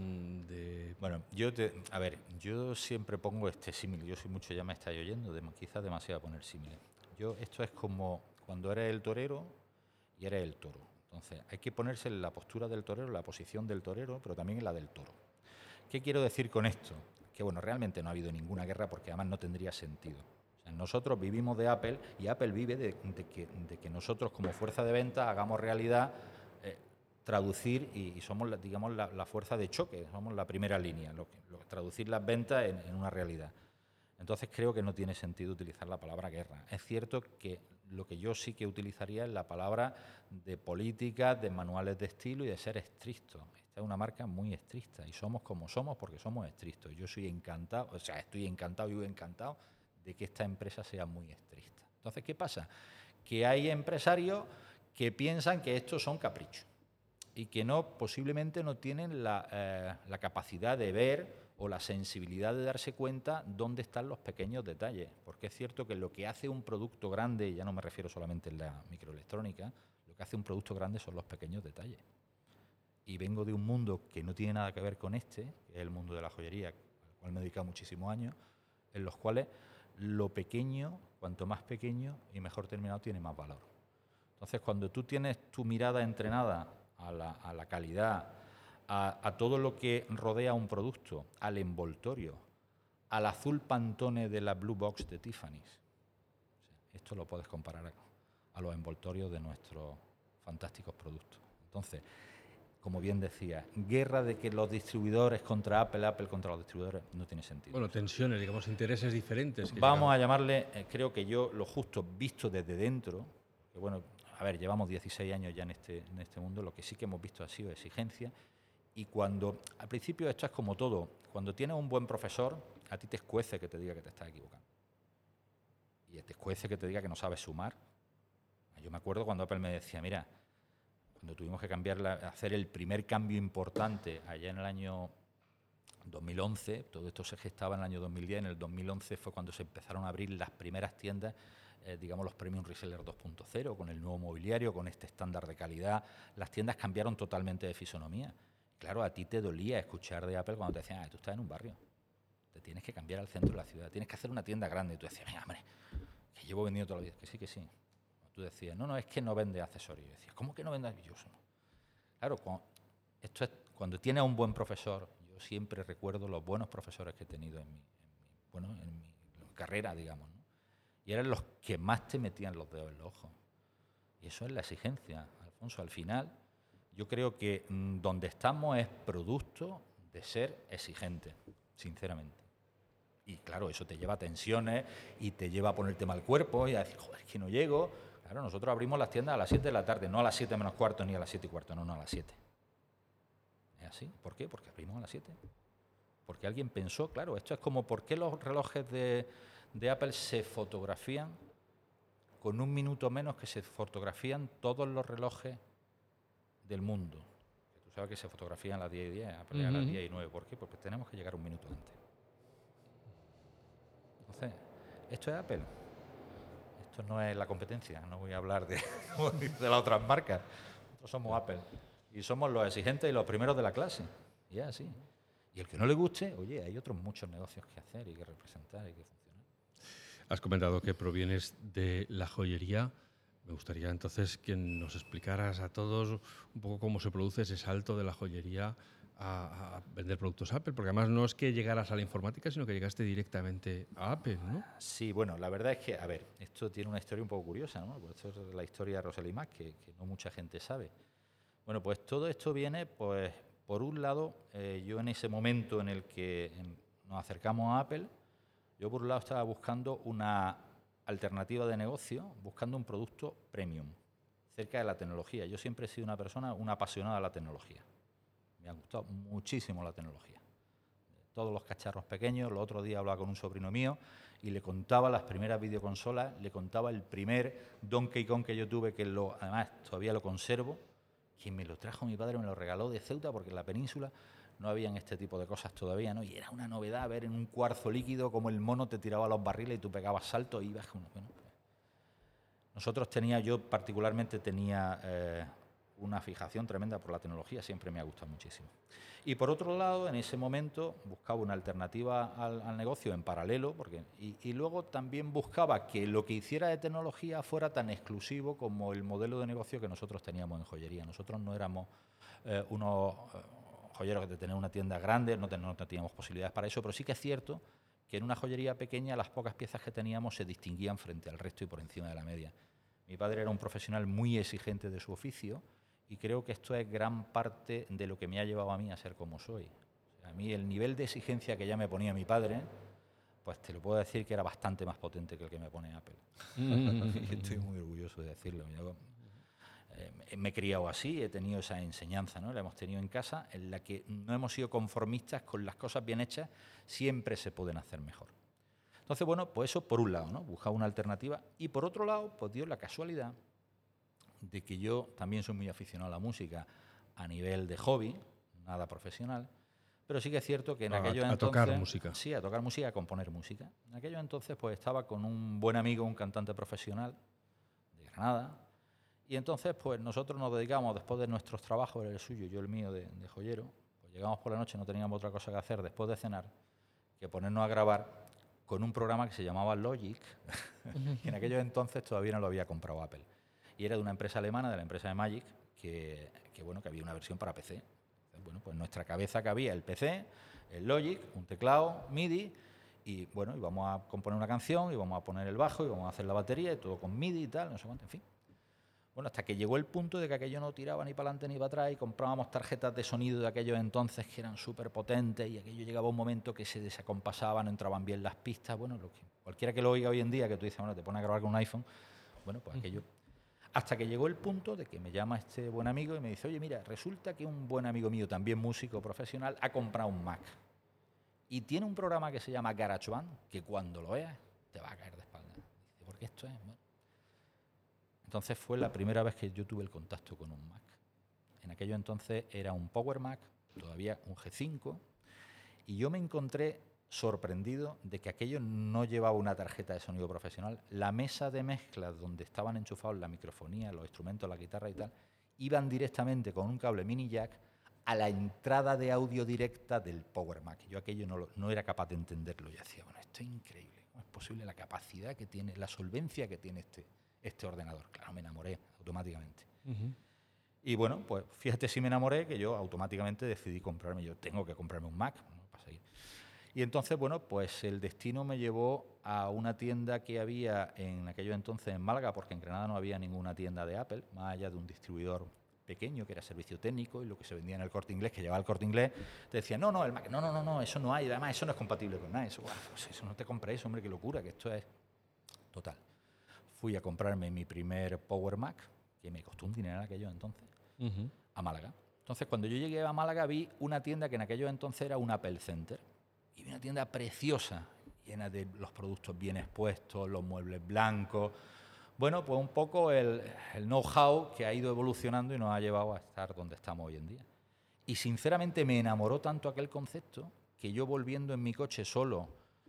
de... Bueno, yo te, a ver, yo siempre pongo este símil. Yo soy mucho, ya me estáis oyendo, de, quizás demasiado poner símil. Yo, esto es como cuando eres el torero y eres el toro. Entonces, hay que ponerse en la postura del torero, en la posición del torero, pero también en la del toro. ¿Qué quiero decir con esto? Que, bueno, realmente no ha habido ninguna guerra porque además no tendría sentido. O sea, nosotros vivimos de Apple y Apple vive de, de, que, de que nosotros como fuerza de venta hagamos realidad, eh, traducir y, y somos, la, digamos, la, la fuerza de choque, somos la primera línea, lo que, lo, traducir las ventas en, en una realidad. Entonces creo que no tiene sentido utilizar la palabra guerra. Es cierto que lo que yo sí que utilizaría es la palabra de política, de manuales de estilo y de ser estricto. Esta es una marca muy estricta y somos como somos porque somos estrictos. Yo soy encantado, o sea, estoy encantado y vivo encantado de que esta empresa sea muy estricta. Entonces, ¿qué pasa? Que hay empresarios que piensan que estos son caprichos y que no, posiblemente no tienen la, eh, la capacidad de ver o la sensibilidad de darse cuenta dónde están los pequeños detalles. Porque es cierto que lo que hace un producto grande, y ya no me refiero solamente en la microelectrónica, lo que hace un producto grande son los pequeños detalles. Y vengo de un mundo que no tiene nada que ver con este, que es el mundo de la joyería, al cual me he dedicado muchísimos años, en los cuales lo pequeño, cuanto más pequeño y mejor terminado, tiene más valor. Entonces, cuando tú tienes tu mirada entrenada a la, a la calidad, a, a todo lo que rodea un producto, al envoltorio, al azul Pantone de la Blue Box de Tiffany's, o sea, esto lo puedes comparar a, a los envoltorios de nuestros fantásticos productos. Entonces, como bien decía, guerra de que los distribuidores contra Apple, Apple contra los distribuidores, no tiene sentido. Bueno, tensiones, digamos, intereses diferentes. Que Vamos llegan. a llamarle, eh, creo que yo, lo justo visto desde dentro, que bueno, a ver, llevamos dieciséis años ya en este, en este mundo, lo que sí que hemos visto ha sido exigencia, y cuando, al principio esto es como todo, cuando tienes un buen profesor, a ti te escuece que te diga que te estás equivocando. Y te escuece que te diga que no sabes sumar. Yo me acuerdo cuando Apple me decía, mira, cuando tuvimos que cambiar la, hacer el primer cambio importante allá en el año dos mil once, todo esto se gestaba en el año dos mil diez, en el dos mil once fue cuando se empezaron a abrir las primeras tiendas, eh, digamos los Premium Reseller dos punto cero, con el nuevo mobiliario, con este estándar de calidad. Las tiendas cambiaron totalmente de fisonomía. Claro, a ti te dolía escuchar de Apple cuando te decían, ah, tú estás en un barrio, te tienes que cambiar al centro de la ciudad, tienes que hacer una tienda grande. Y tú decías, venga, hombre, que llevo vendiendo toda la vida. Que sí, que sí. Tú decías, no, no, es que no vende accesorios. Yo decía, ¿cómo que no vende accesorios? Claro, cuando, esto es, cuando tienes a un buen profesor, yo siempre recuerdo los buenos profesores que he tenido en mi, en mi, bueno, en mi carrera, digamos, ¿no? Y eran los que más te metían los dedos en los ojos. Y eso es la exigencia, Alfonso. Al final, yo creo que mmm, donde estamos es producto de ser exigente, sinceramente. Y claro, eso te lleva a tensiones y te lleva a ponerte mal cuerpo y a decir, joder, es que no llego. Claro, nosotros abrimos las tiendas a las siete de la tarde, no a las siete menos cuarto ni a las siete y cuarto, no, no, a las siete. ¿Es así? ¿Por qué? Porque abrimos a las siete. Porque alguien pensó, claro, esto es como por qué los relojes de, de Apple se fotografían con un minuto menos que se fotografían todos los relojes del mundo. Tú sabes que se fotografían a las diez y diez, Apple uh-huh. a las diez y nueve. ¿Por qué? Porque tenemos que llegar un minuto antes. Entonces, esto es Apple. Esto no es la competencia, no voy a hablar de, de las otras marcas. Nosotros somos Apple y somos los exigentes y los primeros de la clase. Y es así. Y el que no le guste, oye, hay otros muchos negocios que hacer y que representar y que funcionar. Has comentado que provienes de la joyería. Me gustaría entonces que nos explicaras a todos un poco cómo se produce ese salto de la joyería a, a vender productos Apple, porque además no es que llegaras a la informática, sino que llegaste directamente a Apple, ¿no? Sí, bueno, la verdad es que, a ver, esto tiene una historia un poco curiosa, ¿no? Pues esto es la historia de Rosely Mac, que, que no mucha gente sabe. Bueno, pues todo esto viene, pues, por un lado, eh, yo en ese momento en el que en, nos acercamos a Apple, yo por un lado estaba buscando una alternativa de negocio, buscando un producto premium, cerca de la tecnología. Yo siempre he sido una persona, una apasionada de la tecnología. Me ha gustado muchísimo la tecnología. Todos los cacharros pequeños. Los otros días hablaba con un sobrino mío y le contaba las primeras videoconsolas, le contaba el primer Donkey Kong que yo tuve, que lo, además todavía lo conservo, que me lo trajo mi padre, me lo regaló de Ceuta, porque en la península no habían este tipo de cosas todavía, ¿no? Y era una novedad ver en un cuarzo líquido como el mono te tiraba los barriles y tú pegabas saltos y ibas como... Bueno, pues. Nosotros tenía, yo particularmente tenía... Eh, una fijación tremenda por la tecnología, siempre me ha gustado muchísimo. Y por otro lado, en ese momento buscaba una alternativa al, al negocio en paralelo, porque y, y luego también buscaba que lo que hiciera de tecnología fuera tan exclusivo como el modelo de negocio que nosotros teníamos en joyería. Nosotros no éramos eh, unos eh, joyeros de tener una tienda grande, no, ten, no teníamos posibilidades para eso, pero sí que es cierto que en una joyería pequeña las pocas piezas que teníamos se distinguían frente al resto y por encima de la media. Mi padre era un profesional muy exigente de su oficio, y creo que esto es gran parte de lo que me ha llevado a mí a ser como soy. O sea, a mí el nivel de exigencia que ya me ponía mi padre, pues te lo puedo decir que era bastante más potente que el que me pone Apple. Y estoy muy orgulloso de decirlo. Yo, eh, me he criado así, he tenido esa enseñanza, ¿no? La hemos tenido en casa, en la que no hemos sido conformistas con las cosas bien hechas, siempre se pueden hacer mejor. Entonces, bueno, pues eso por un lado, ¿no? Buscar una alternativa. Y por otro lado, pues dio la casualidad de que yo también soy muy aficionado a la música a nivel de hobby, nada profesional, Pero sí que es cierto que en a, aquellos a entonces... tocar música. Sí, a tocar música, a componer música. En aquellos entonces pues estaba con un buen amigo, un cantante profesional de Granada, y entonces pues nosotros nos dedicamos, después de nuestros trabajos, el suyo, yo el mío de, de joyero, pues llegamos por la noche, no teníamos otra cosa que hacer después de cenar que ponernos a grabar con un programa que se llamaba Logic, que en aquellos entonces todavía no lo había comprado Apple. Y era de una empresa alemana, de la empresa de Magic, que, que, bueno, que había una versión para P C. Entonces, bueno, pues en nuestra cabeza cabía el P C, el Logic, un teclado, MIDI, y bueno, íbamos a componer una canción, íbamos a poner el bajo, íbamos a hacer la batería, y todo con MIDI y tal, no sé cuánto, en fin. Bueno, hasta que llegó el punto de que aquello no tiraba ni para adelante ni para atrás y comprábamos tarjetas de sonido de aquellos entonces que eran súper potentes y aquello llegaba un momento que se desacompasaba, no entraban bien las pistas. Bueno, lo que, cualquiera que lo oiga hoy en día, que tú dices, bueno, te pones a grabar con un iPhone, bueno, pues aquello... Hasta que llegó el punto de que me llama este buen amigo y me dice, oye, mira, resulta que un buen amigo mío, también músico profesional, ha comprado un Mac. Y tiene un programa que se llama GarageBand, que cuando lo veas te va a caer de espalda. Dice, porque esto es... Bueno. Entonces fue la primera vez que yo tuve el contacto con un Mac. En aquello entonces era un Power Mac, todavía un G cinco, y yo me encontré sorprendido de que aquello no llevaba una tarjeta de sonido profesional. La mesa de mezclas donde estaban enchufados la microfonía, los instrumentos, la guitarra y tal, iban directamente con un cable mini jack a la entrada de audio directa del Power Mac. Yo aquello no, lo, no era capaz de entenderlo. Yo decía, bueno, esto es increíble. ¿Cómo es posible la capacidad que tiene, la solvencia que tiene este, este ordenador? Claro, me enamoré automáticamente. Uh-huh. Y bueno, pues fíjate si me enamoré que yo automáticamente decidí comprarme. Yo tengo que comprarme un Mac, ¿no? Para seguir. Y entonces, bueno, pues el destino me llevó a una tienda que había en aquellos entonces en Málaga, porque en Granada no había ninguna tienda de Apple, más allá de un distribuidor pequeño que era servicio técnico y lo que se vendía en el Corte Inglés, que llevaba el Corte Inglés, te decía, no, no, el Mac, no, no, no, no, eso no hay, además eso no es compatible con nada, eso, pues eso no te compréis, hombre, qué locura, que esto es total. Fui a comprarme mi primer Power Mac, que me costó un dinero en aquellos entonces, uh-huh. a Málaga. Entonces, cuando yo llegué a Málaga, vi una tienda que en aquellos entonces era un Apple Center. Y vi una tienda preciosa, llena de los productos bien expuestos, los muebles blancos. Bueno, pues un poco el, el know-how que ha ido evolucionando y nos ha llevado a estar donde estamos hoy en día. Y sinceramente me enamoró tanto aquel concepto que yo, volviendo en mi coche solo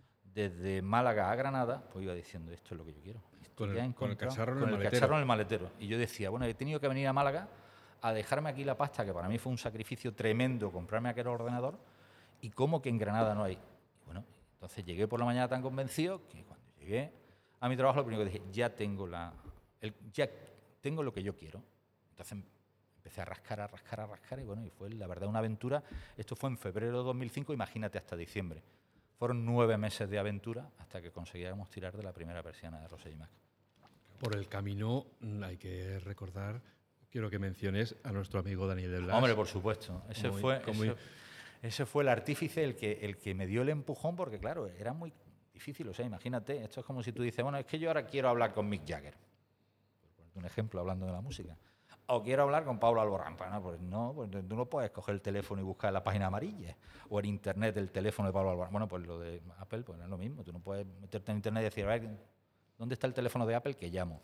desde Málaga a Granada, pues iba diciendo, esto es lo que yo quiero. Con el, con el cacharro en con el, el maletero. cacharro en el maletero. Y yo decía, bueno, he tenido que venir a Málaga a dejarme aquí la pasta, que para mí fue un sacrificio tremendo comprarme aquel ordenador, y cómo que en Granada no hay. Y bueno, entonces llegué por la mañana tan convencido que cuando llegué a mi trabajo lo primero que dije, ya tengo, la, el, ya tengo lo que yo quiero. Entonces empecé a rascar, a rascar, a rascar y bueno, y fue la verdad una aventura. Esto fue en febrero de dos mil cinco, imagínate hasta diciembre. Fueron nueve meses de aventura hasta que conseguíamos tirar de la primera persiana de Rosell y Mac. Por el camino hay que recordar, quiero que menciones a nuestro amigo Daniel de Blas. Hombre, por supuesto. Ese como, fue... como ese, Ese fue el artífice, el que, el que me dio el empujón, porque claro, era muy difícil, o sea, imagínate, esto es como si tú dices, bueno, es que yo ahora quiero hablar con Mick Jagger, por ponerte un ejemplo hablando de la música, o quiero hablar con Pablo Alborán, no, pues no, pues tú no puedes coger el teléfono y buscar la página amarilla, o en internet el teléfono de Pablo Alborán. Bueno, pues lo de Apple, pues no es lo mismo, tú no puedes meterte en internet y decir, a ver, ¿dónde está el teléfono de Apple que llamo?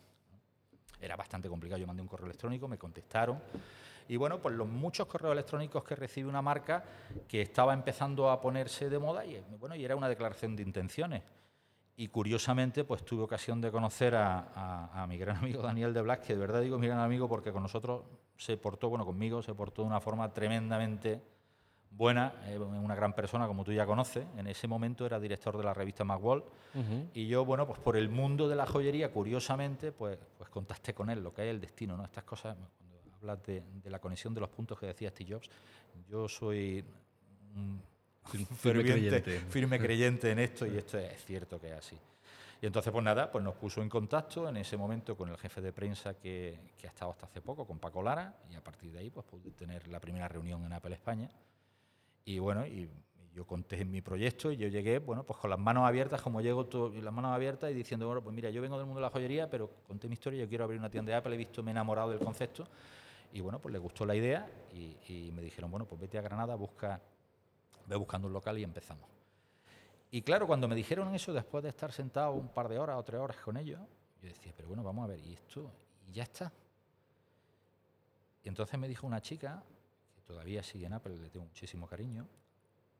Era bastante complicado, yo mandé un correo electrónico, me contestaron. Y bueno, pues los muchos correos electrónicos que recibe una marca que estaba empezando a ponerse de moda y, bueno, y era una declaración de intenciones. Y curiosamente, pues tuve ocasión de conocer a, a, a mi gran amigo Daniel de Blas, que de verdad digo mi gran amigo porque con nosotros se portó, bueno, conmigo se portó de una forma tremendamente buena, eh, una gran persona, como tú ya conoces. En ese momento era director de la revista Macworld. Uh-huh. Y yo, bueno, pues por el mundo de la joyería, curiosamente, pues, pues contacté con él, lo que es el destino, ¿no? Estas cosas... Hablas de, de la conexión de los puntos que decía Steve Jobs. Yo soy un firme, creyente. firme creyente en esto y esto es cierto que es así. Y entonces, pues nada, pues nos puso en contacto en ese momento con el jefe de prensa que, que ha estado hasta hace poco, con Paco Lara, y a partir de ahí pues pude tener la primera reunión en Apple España. Y bueno, y yo conté en mi proyecto y yo llegué, bueno, pues con las manos abiertas, como llego todo, las manos abiertas y diciendo, bueno, pues mira, yo vengo del mundo de la joyería, pero conté mi historia, yo quiero abrir una tienda de Apple, he visto, me he enamorado del concepto. Y bueno, pues les gustó la idea y, y me dijeron, bueno, pues vete a Granada, busca, ve buscando un local y empezamos. Y claro, cuando me dijeron eso, después de estar sentado un par de horas o tres horas con ellos, yo decía, pero bueno, vamos a ver, ¿y esto? ¿Y ya está? Y entonces me dijo una chica, que todavía sigue en Apple, le tengo muchísimo cariño,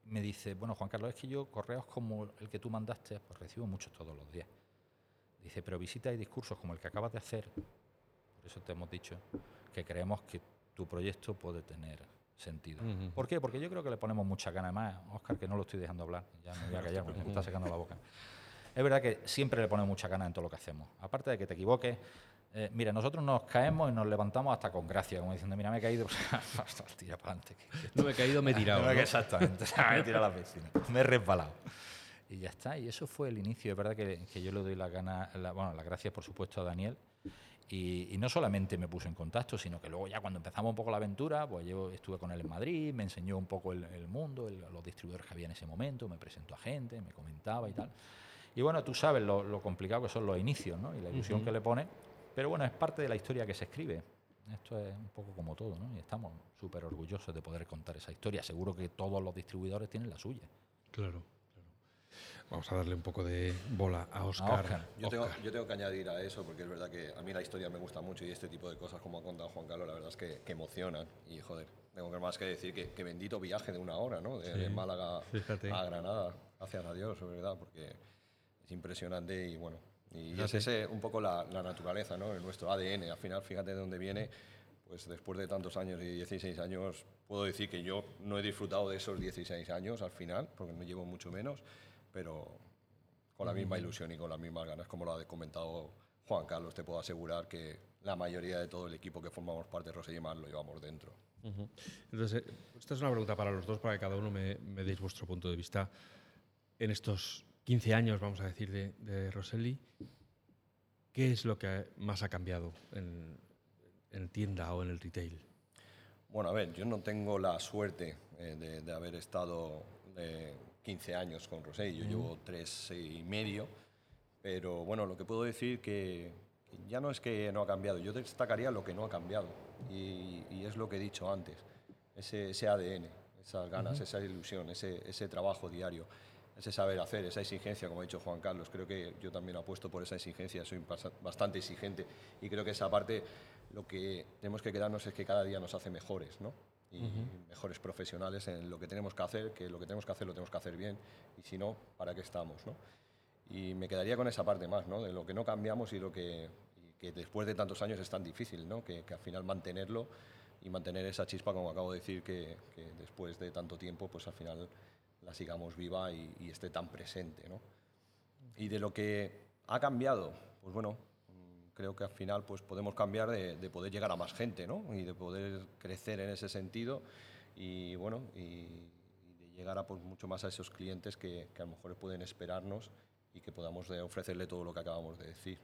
me dice, bueno, Juan Carlos, es que yo correos como el que tú mandaste, pues recibo muchos todos los días. Dice, pero visitas y discursos como el que acabas de hacer, por eso te hemos dicho que creemos que tu proyecto puede tener sentido. Uh-huh. ¿Por qué? Porque yo creo que le ponemos mucha gana. Además, Óscar, que no lo estoy dejando hablar, ya me voy a callar porque me está secando la boca. Es verdad que siempre le ponemos mucha gana en todo lo que hacemos. Aparte de que te equivoques, eh, mira, nosotros nos caemos y nos levantamos hasta con gracia, como diciendo, mira, me he caído, tira para adelante. Que, que no me he caído, me he tirado. no, ¿no? Exactamente, me he tirado a las vecinas, me he resbalado. Y ya está, y eso fue el inicio. Es verdad que, que yo le doy la gana, la, bueno, las gracias por supuesto a Daniel. Y, y no solamente me puso en contacto, sino que luego ya cuando empezamos un poco la aventura, pues yo estuve con él en Madrid, me enseñó un poco el, el mundo, el, los distribuidores que había en ese momento, me presentó a gente, me comentaba y tal. Y bueno, tú sabes lo, lo complicado que son los inicios, ¿no? Y la ilusión uh-huh. que le pone. Pero bueno, es parte de la historia que se escribe. Esto es un poco como todo, ¿no? Y estamos súper orgullosos de poder contar esa historia. Seguro que todos los distribuidores tienen la suya. Claro. Vamos a darle un poco de bola a Óscar. A Óscar. Yo, tengo, yo tengo que añadir a eso, porque es verdad que a mí la historia me gusta mucho y este tipo de cosas, como ha contado Juan Carlos, la verdad es que, que emocionan. Y, joder, tengo que más que decir que, que bendito viaje de una hora, ¿no? De, sí, de Málaga fíjate. a Granada. Gracias a Dios, es verdad, porque es impresionante y, bueno, y es ese un poco la, la naturaleza, ¿no? En nuestro A D N. Al final, fíjate de dónde viene. Pues después de tantos años y dieciséis años, puedo decir que yo no he disfrutado de esos dieciséis años al final, porque me llevo mucho menos, pero con la misma ilusión y con las mismas ganas, como lo ha comentado Juan Carlos, te puedo asegurar que la mayoría de todo el equipo que formamos parte de Rosell y Mar lo llevamos dentro. Uh-huh. Entonces, esta es una pregunta para los dos, para que cada uno me, me deis vuestro punto de vista. En estos quince años, vamos a decir, de, de Rosell, ¿qué es lo que más ha cambiado en, en tienda o en el retail? Bueno, a ver, yo no tengo la suerte eh, de, de haber estado eh, quince años con Rosell, yo uh-huh. llevo tres y medio, pero bueno, lo que puedo decir que ya no es que no ha cambiado, yo destacaría lo que no ha cambiado y, y es lo que he dicho antes, ese, ese A D N, esas ganas, uh-huh. esa ilusión, ese, ese trabajo diario, ese saber hacer, esa exigencia, como ha dicho Juan Carlos. Creo que yo también apuesto por esa exigencia, soy bastante exigente y creo que esa parte lo que tenemos que quedarnos es que cada día nos hace mejores, ¿no? Y uh-huh. mejores profesionales en lo que tenemos que hacer, que lo que tenemos que hacer lo tenemos que hacer bien y si no, ¿para qué estamos, no? Y me quedaría con esa parte más, ¿no? De lo que no cambiamos y lo que, y que después de tantos años es tan difícil, ¿no? Que, que al final mantenerlo y mantener esa chispa, como acabo de decir, que, que después de tanto tiempo, pues al final la sigamos viva y, y esté tan presente, ¿no? Y de lo que ha cambiado, pues bueno, creo que al final pues podemos cambiar de, de poder llegar a más gente, ¿no? Y de poder crecer en ese sentido y bueno, y, y de llegar a pues mucho más a esos clientes que, que a lo mejor pueden esperarnos y que podamos de ofrecerle todo lo que acabamos de decir.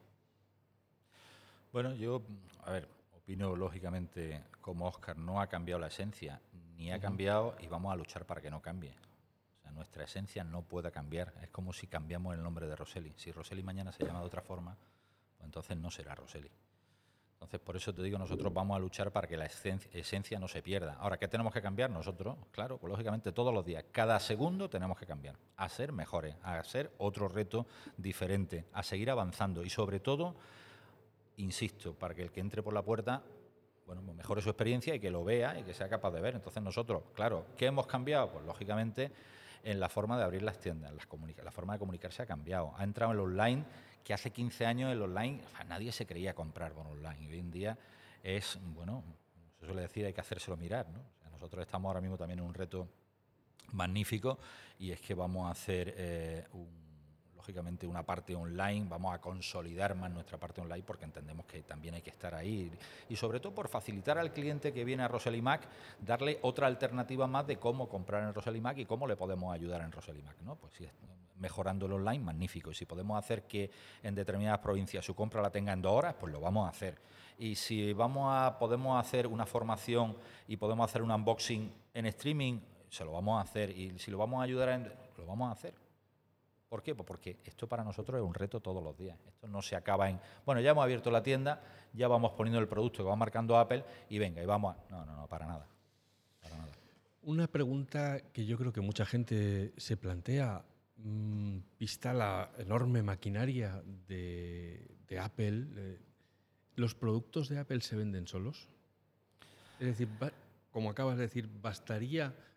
Bueno, yo, a ver, opino lógicamente como Óscar, no ha cambiado la esencia, ni ha uh-huh. cambiado y vamos a luchar para que no cambie. O sea, nuestra esencia no puede cambiar, es como si cambiamos el nombre de Rosell. Si Rosell mañana se llama de otra forma, pues entonces no será Rosell. Entonces, por eso te digo, nosotros vamos a luchar para que la esencia, esencia no se pierda. Ahora, ¿qué tenemos que cambiar nosotros? Claro, pues lógicamente todos los días, cada segundo tenemos que cambiar, a ser mejores, a ser otro reto diferente, a seguir avanzando y sobre todo, insisto, para que el que entre por la puerta, bueno, pues mejore su experiencia y que lo vea y que sea capaz de ver. Entonces nosotros, claro, ¿qué hemos cambiado? Pues lógicamente en la forma de abrir las tiendas, las comunica- la forma de comunicarse ha cambiado. Ha entrado el online, que hace quince años el online, o sea, nadie se creía comprar por online. Hoy en día es, bueno, se suele decir, hay que hacérselo mirar, ¿no? O sea, nosotros estamos ahora mismo también en un reto magnífico y es que vamos a hacer eh, un lógicamente una parte online, vamos a consolidar más nuestra parte online porque entendemos que también hay que estar ahí y sobre todo por facilitar al cliente que viene a Rosell y Mac, darle otra alternativa más de cómo comprar en Rosell y Mac y cómo le podemos ayudar en Rosell y Mac, ¿no? Pues si es mejorando el online, magnífico, y si podemos hacer que en determinadas provincias su compra la tenga en dos horas, pues lo vamos a hacer. Y si vamos a podemos hacer una formación y podemos hacer un unboxing en streaming, se lo vamos a hacer, y si lo vamos a ayudar, en, lo vamos a hacer. ¿Por qué? Pues porque esto para nosotros es un reto todos los días. Esto no se acaba en, bueno, ya hemos abierto la tienda, ya vamos poniendo el producto que va marcando Apple y venga, y vamos a... No, no, no, para nada. Para nada. Una pregunta que yo creo que mucha gente se plantea, mmm, vista la enorme maquinaria de, de Apple, eh, ¿los productos de Apple se venden solos? Es decir, va, como acabas de decir, ¿bastaría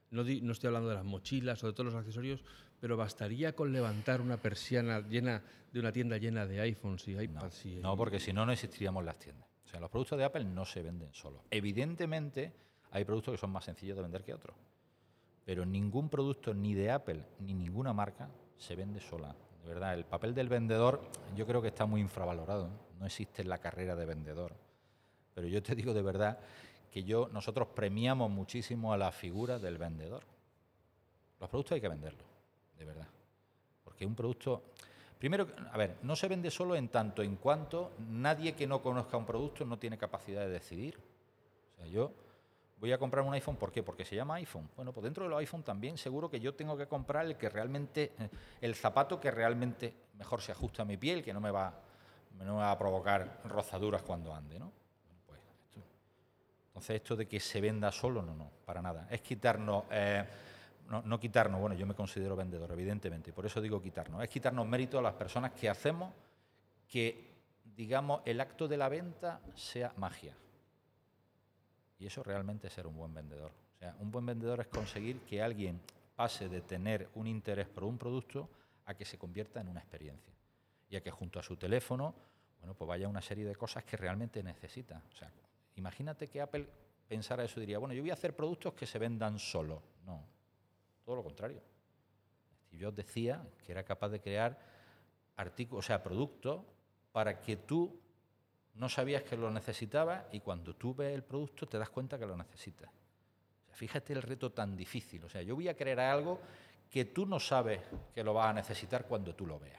no, di, no estoy hablando de las mochilas o de todos los accesorios, pero bastaría con levantar una persiana llena de una tienda llena de iPhones y iPads. No, y, no, porque si no, no existiríamos las tiendas. O sea, los productos de Apple no se venden solos. Evidentemente, hay productos que son más sencillos de vender que otros. Pero ningún producto, ni de Apple, ni ninguna marca, se vende sola. De verdad, el papel del vendedor yo creo que está muy infravalorado. No existe la carrera de vendedor. Pero yo te digo de verdad que yo, nosotros premiamos muchísimo a la figura del vendedor. Los productos hay que venderlos, de verdad. Porque un producto... Primero, a ver, no se vende solo en tanto en cuanto nadie que no conozca un producto no tiene capacidad de decidir. O sea, yo voy a comprar un iPhone, ¿por qué? Porque se llama iPhone. Bueno, pues dentro de los iPhone también seguro que yo tengo que comprar el que realmente, el zapato que realmente mejor se ajusta a mi piel, que no me va, no me va a provocar rozaduras cuando ande, ¿no? Bueno, pues esto. Entonces, esto de que se venda solo, no, no, para nada. Es quitarnos... Eh, No, no quitarnos, bueno, yo me considero vendedor, evidentemente, por eso digo quitarnos, es quitarnos mérito a las personas que hacemos que, digamos, el acto de la venta sea magia. Y eso realmente es ser un buen vendedor. O sea, un buen vendedor es conseguir que alguien pase de tener un interés por un producto a que se convierta en una experiencia. Y a que junto a su teléfono, bueno, pues vaya una serie de cosas que realmente necesita. O sea, imagínate que Apple pensara eso y diría, bueno, yo voy a hacer productos que se vendan solos. No. Todo lo contrario. Steve Jobs decía que era capaz de crear artículos, o sea, productos para que tú no sabías que lo necesitabas y cuando tú ves el producto te das cuenta que lo necesitas. O sea, fíjate el reto tan difícil. O sea, yo voy a crear algo que tú no sabes que lo vas a necesitar cuando tú lo veas.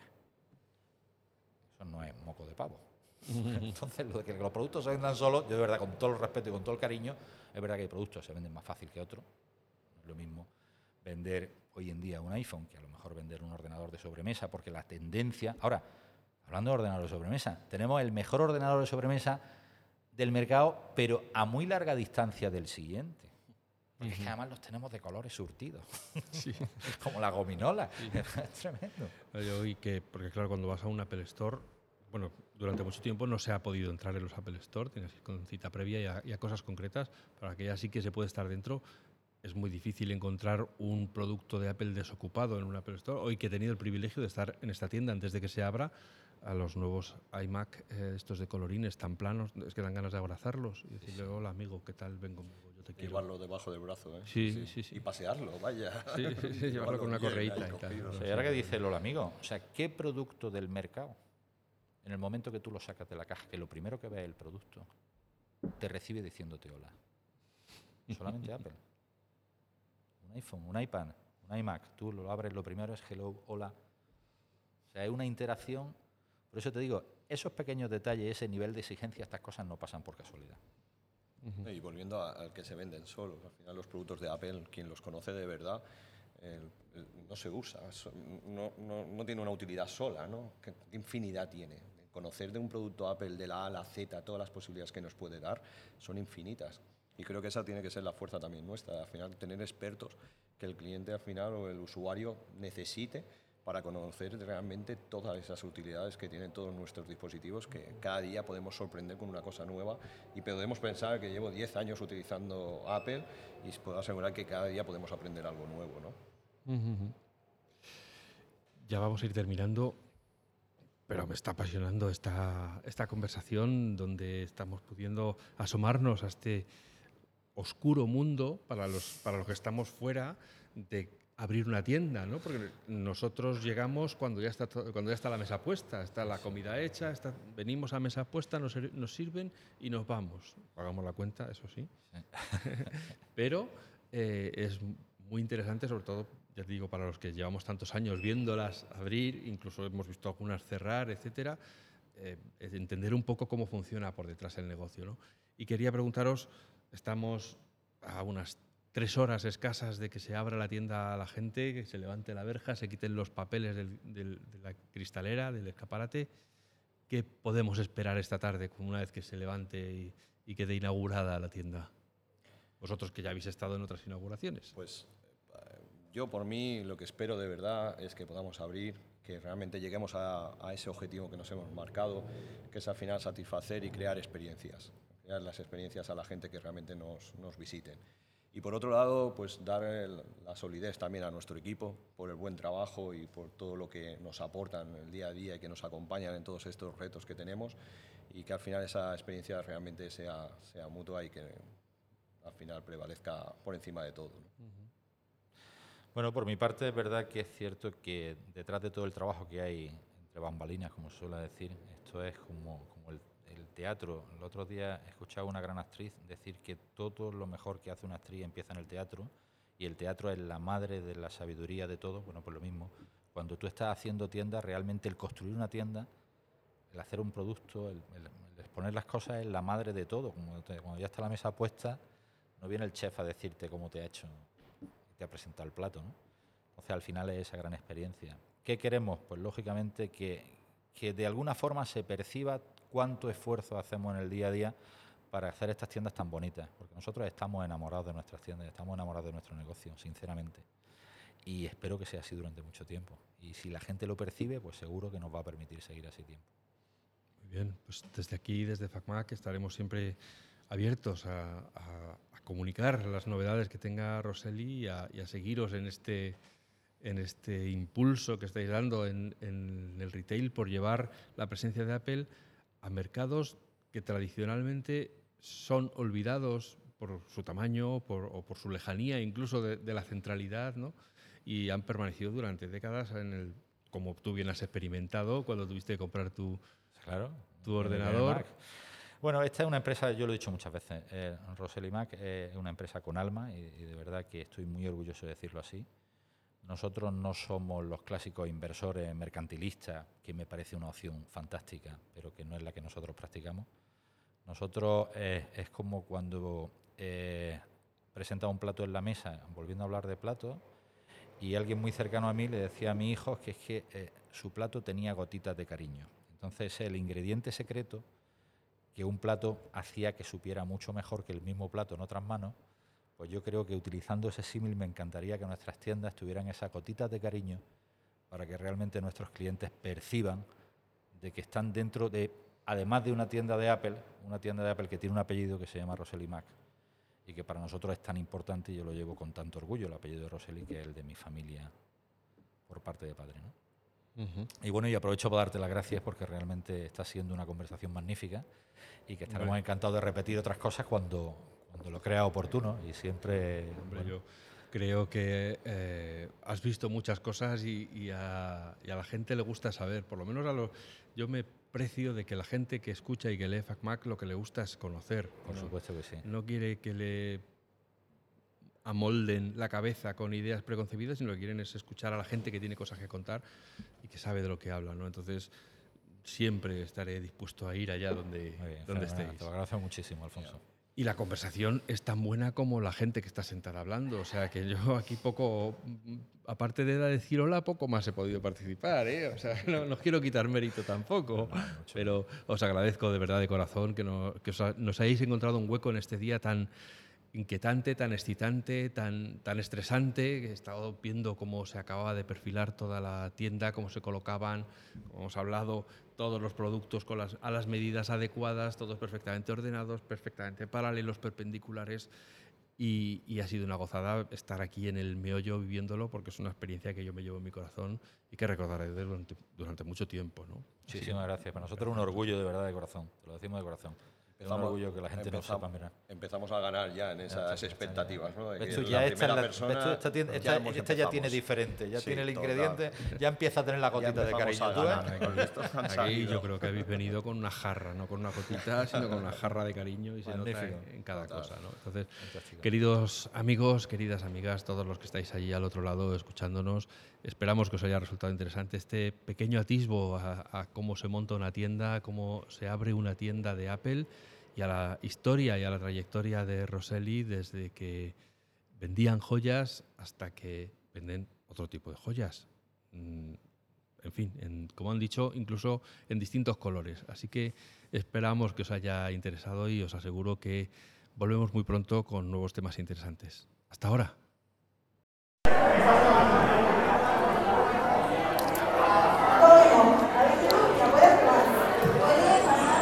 Eso no es moco de pavo. Entonces, lo de que los productos se vendan solos, yo de verdad, con todo el respeto y con todo el cariño, es verdad que hay productos que se venden más fácil que otros. No es lo mismo vender hoy en día un iPhone que a lo mejor vender un ordenador de sobremesa, porque la tendencia... Ahora, hablando de ordenador de sobremesa, tenemos el mejor ordenador de sobremesa del mercado, pero a muy larga distancia del siguiente. Porque uh-huh. es que además los tenemos de colores surtidos, sí. como la gominola. Sí. Es tremendo. Oye, que, porque claro, cuando vas a un Apple Store, bueno, durante mucho tiempo no se ha podido entrar en los Apple Store, tienes que ir con cita previa y a, y a cosas concretas, para que ya sí que se puede estar dentro. Es muy difícil encontrar un producto de Apple desocupado en un Apple Store. Hoy que he tenido el privilegio de estar en esta tienda antes de que se abra, a los nuevos iMac, eh, estos de colorines tan planos, es que dan ganas de abrazarlos y decirle, sí. hola amigo, ¿qué tal? Ven conmigo, yo te quiero. Llevarlo debajo del brazo, ¿eh? Sí, sí, sí. sí. Y pasearlo, vaya. Sí, sí, sí llevarlo con una correíta y tal. O sea, ahora que dice el hola amigo, o sea, ¿qué producto del mercado, en el momento que tú lo sacas de la caja, que lo primero que ve es el producto, te recibe diciéndote hola? Solamente Apple. Un iPhone, un iPad, un iMac, tú lo abres, lo primero es hello, hola. O sea, es una interacción. Por eso te digo, esos pequeños detalles, ese nivel de exigencia, estas cosas no pasan por casualidad. Uh-huh. Y volviendo a, al que se venden solos, al final los productos de Apple, quien los conoce de verdad, el, el, no se usa, no, no, no tiene una utilidad sola, ¿no? ¿Qué, qué infinidad tiene? Conocer de un producto Apple de la A a la Z, todas las posibilidades que nos puede dar, son infinitas. Y creo que esa tiene que ser la fuerza también nuestra, al final tener expertos que el cliente al final o el usuario necesite para conocer realmente todas esas utilidades que tienen todos nuestros dispositivos, que cada día podemos sorprender con una cosa nueva y podemos pensar que llevo diez años utilizando Apple y puedo asegurar que cada día podemos aprender algo nuevo, ¿no? Uh-huh. Ya vamos a ir terminando, pero me está apasionando esta, esta conversación donde estamos pudiendo asomarnos a este oscuro mundo para los, para los que estamos fuera de abrir una tienda, ¿no? Porque nosotros llegamos cuando ya está, cuando ya está la mesa puesta, está la comida hecha, está, venimos a mesa puesta, nos, nos sirven y nos vamos. Pagamos la cuenta, eso sí. sí. Pero eh, es muy interesante, sobre todo, ya te digo, para los que llevamos tantos años viéndolas abrir, incluso hemos visto algunas cerrar, etcétera, eh, entender un poco cómo funciona por detrás el negocio, ¿no? Y quería preguntaros, estamos a unas tres horas escasas de que se abra la tienda a la gente, que se levante la verja, se quiten los papeles del, del, de la cristalera, del escaparate. ¿Qué podemos esperar esta tarde una vez que se levante y, y quede inaugurada la tienda? Vosotros que ya habéis estado en otras inauguraciones. Pues yo por mí lo que espero de verdad es que podamos abrir, que realmente lleguemos a, a ese objetivo que nos hemos marcado, que es al final satisfacer y crear experiencias. Crear las experiencias a la gente que realmente nos, nos visiten. Y por otro lado, pues dar el, la solidez también a nuestro equipo por el buen trabajo y por todo lo que nos aportan el día a día y que nos acompañan en todos estos retos que tenemos, y que al final esa experiencia realmente sea, sea mutua y que al final prevalezca por encima de todo, ¿no? Uh-huh. Bueno, por mi parte es verdad que es cierto que detrás de todo el trabajo que hay entre bambalinas, como se suele decir, esto es como, como el, el teatro. El otro día he escuchado a una gran actriz decir que todo lo mejor que hace una actriz empieza en el teatro, y el teatro es la madre de la sabiduría de todo. Bueno, pues lo mismo, cuando tú estás haciendo tiendas, realmente el construir una tienda, el hacer un producto, el, el, el exponer las cosas es la madre de todo. Como te, cuando ya está la mesa puesta, no viene el chef a decirte cómo te ha hecho, te ha presentado el plato, ¿no? Entonces, al final es esa gran experiencia. ¿Qué queremos? Pues, lógicamente, que, que de alguna forma se perciba cuánto esfuerzo hacemos en el día a día para hacer estas tiendas tan bonitas, porque nosotros estamos enamorados de nuestras tiendas, estamos enamorados de nuestro negocio, sinceramente. Y espero que sea así durante mucho tiempo. Y si la gente lo percibe, pues seguro que nos va a permitir seguir así tiempo. Muy bien, pues desde aquí, desde FacMac, estaremos siempre abiertos a, a, a comunicar las novedades que tenga Rosely y a, y a seguiros en este, en este impulso que estáis dando en, en el retail por llevar la presencia de Apple a mercados que tradicionalmente son olvidados por su tamaño por, o por su lejanía incluso de, de la centralidad, ¿no? Y han permanecido durante décadas, en el, como tú bien has experimentado cuando tuviste que comprar tu, claro, tu ordenador. Bueno, esta es una empresa, yo lo he dicho muchas veces, eh, Rosely Mac es una empresa con alma y, y de verdad que estoy muy orgulloso de decirlo así. Nosotros no somos los clásicos inversores mercantilistas, que me parece una opción fantástica, pero que no es la que nosotros practicamos. Nosotros eh, es como cuando eh, presenta un plato en la mesa, volviendo a hablar de platos, y alguien muy cercano a mí le decía a mi hijo que es que eh, su plato tenía gotitas de cariño. Entonces, el ingrediente secreto que un plato hacía que supiera mucho mejor que el mismo plato en otras manos, pues yo creo que utilizando ese símil me encantaría que nuestras tiendas tuvieran esas gotitas de cariño para que realmente nuestros clientes perciban de que están dentro de, además de una tienda de Apple, una tienda de Apple que tiene un apellido que se llama Rosely Mac y que para nosotros es tan importante y yo lo llevo con tanto orgullo, el apellido de Rosely, que es el de mi familia por parte de padre, ¿no? Uh-huh. Y bueno, y aprovecho para darte las gracias porque realmente está siendo una conversación magnífica y que estaremos Hombre. encantados de repetir otras cosas cuando, cuando lo crea oportuno y siempre... Hombre, bueno. Yo creo que eh, has visto muchas cosas y, y, a, y a la gente le gusta saber, por lo menos a lo, yo me precio de que la gente que escucha y que lee FacMac lo que le gusta es conocer. Por ¿no? supuesto que sí. No quiere que le amolden la cabeza con ideas preconcebidas, sino lo que quieren es escuchar a la gente que tiene cosas que contar y que sabe de lo que habla, ¿no? Entonces, siempre estaré dispuesto a ir allá donde, bien, donde estéis. Te lo agradezco muchísimo, Alfonso. Y la conversación es tan buena como la gente que está sentada hablando. O sea, que yo aquí poco, aparte de decir hola, poco más he podido participar, ¿eh? O sea, no, no quiero quitar mérito tampoco, no, no, pero os agradezco de verdad de corazón que, no, que os, nos hayáis encontrado un hueco en este día tan inquietante, tan excitante, tan, tan estresante, que he estado viendo cómo se acababa de perfilar toda la tienda, cómo se colocaban, como hemos hablado, todos los productos con las, a las medidas adecuadas, todos perfectamente ordenados, perfectamente paralelos, perpendiculares, y, y ha sido una gozada estar aquí en el meollo viviéndolo, porque es una experiencia que yo me llevo en mi corazón y que recordaré durante, durante mucho tiempo, ¿no? Muchísimas sí, gracias. Para nosotros es un orgullo de verdad de corazón, te lo decimos de corazón. Es un orgullo que la gente no sepa mirar. Empezamos a ganar ya en esas ya, expectativas, ¿no? Esto ya, esta, la, persona, esta, tiene, esta, ya, esta ya tiene diferente, ya sí, tiene el ingrediente, total. Ya empieza a tener la gotita de cariño. Aquí, aquí yo creo que habéis venido con una jarra, no con una gotita, sino con una jarra de cariño y se Magnífico. Nota en, en cada total. Cosa, ¿no? Entonces, Fantástico. Queridos amigos, queridas amigas, todos los que estáis allí al otro lado escuchándonos, esperamos que os haya resultado interesante este pequeño atisbo a, a cómo se monta una tienda, cómo se abre una tienda de Apple, y a la historia y a la trayectoria de Rosely desde que vendían joyas hasta que venden otro tipo de joyas. En fin, en, como han dicho, incluso en distintos colores. Así que esperamos que os haya interesado y os aseguro que volvemos muy pronto con nuevos temas interesantes. Hasta ahora.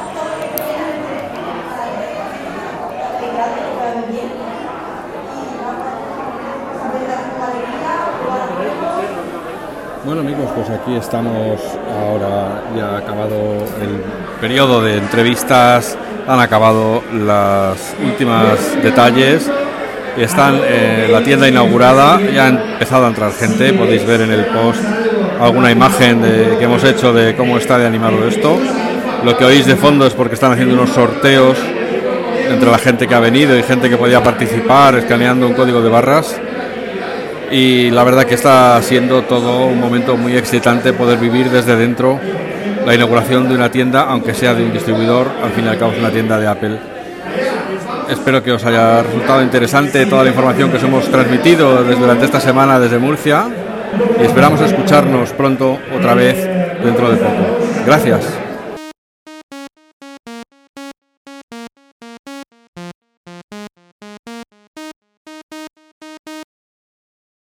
Bien. Bueno amigos, pues aquí estamos ahora, ya ha acabado el periodo de entrevistas, han acabado los últimos detalles, están eh, la tienda inaugurada, ya ha empezado a entrar gente, podéis ver en el post alguna imagen de, que hemos hecho de cómo está de animado esto. Lo que oís de fondo es porque están haciendo unos sorteos entre la gente que ha venido y gente que podía participar escaneando un código de barras. Y la verdad que está siendo todo un momento muy excitante poder vivir desde dentro la inauguración de una tienda, aunque sea de un distribuidor, al fin y al cabo es una tienda de Apple. Espero que os haya resultado interesante toda la información que os hemos transmitido desde, durante esta semana desde Murcia y esperamos escucharnos pronto otra vez dentro de poco. Gracias.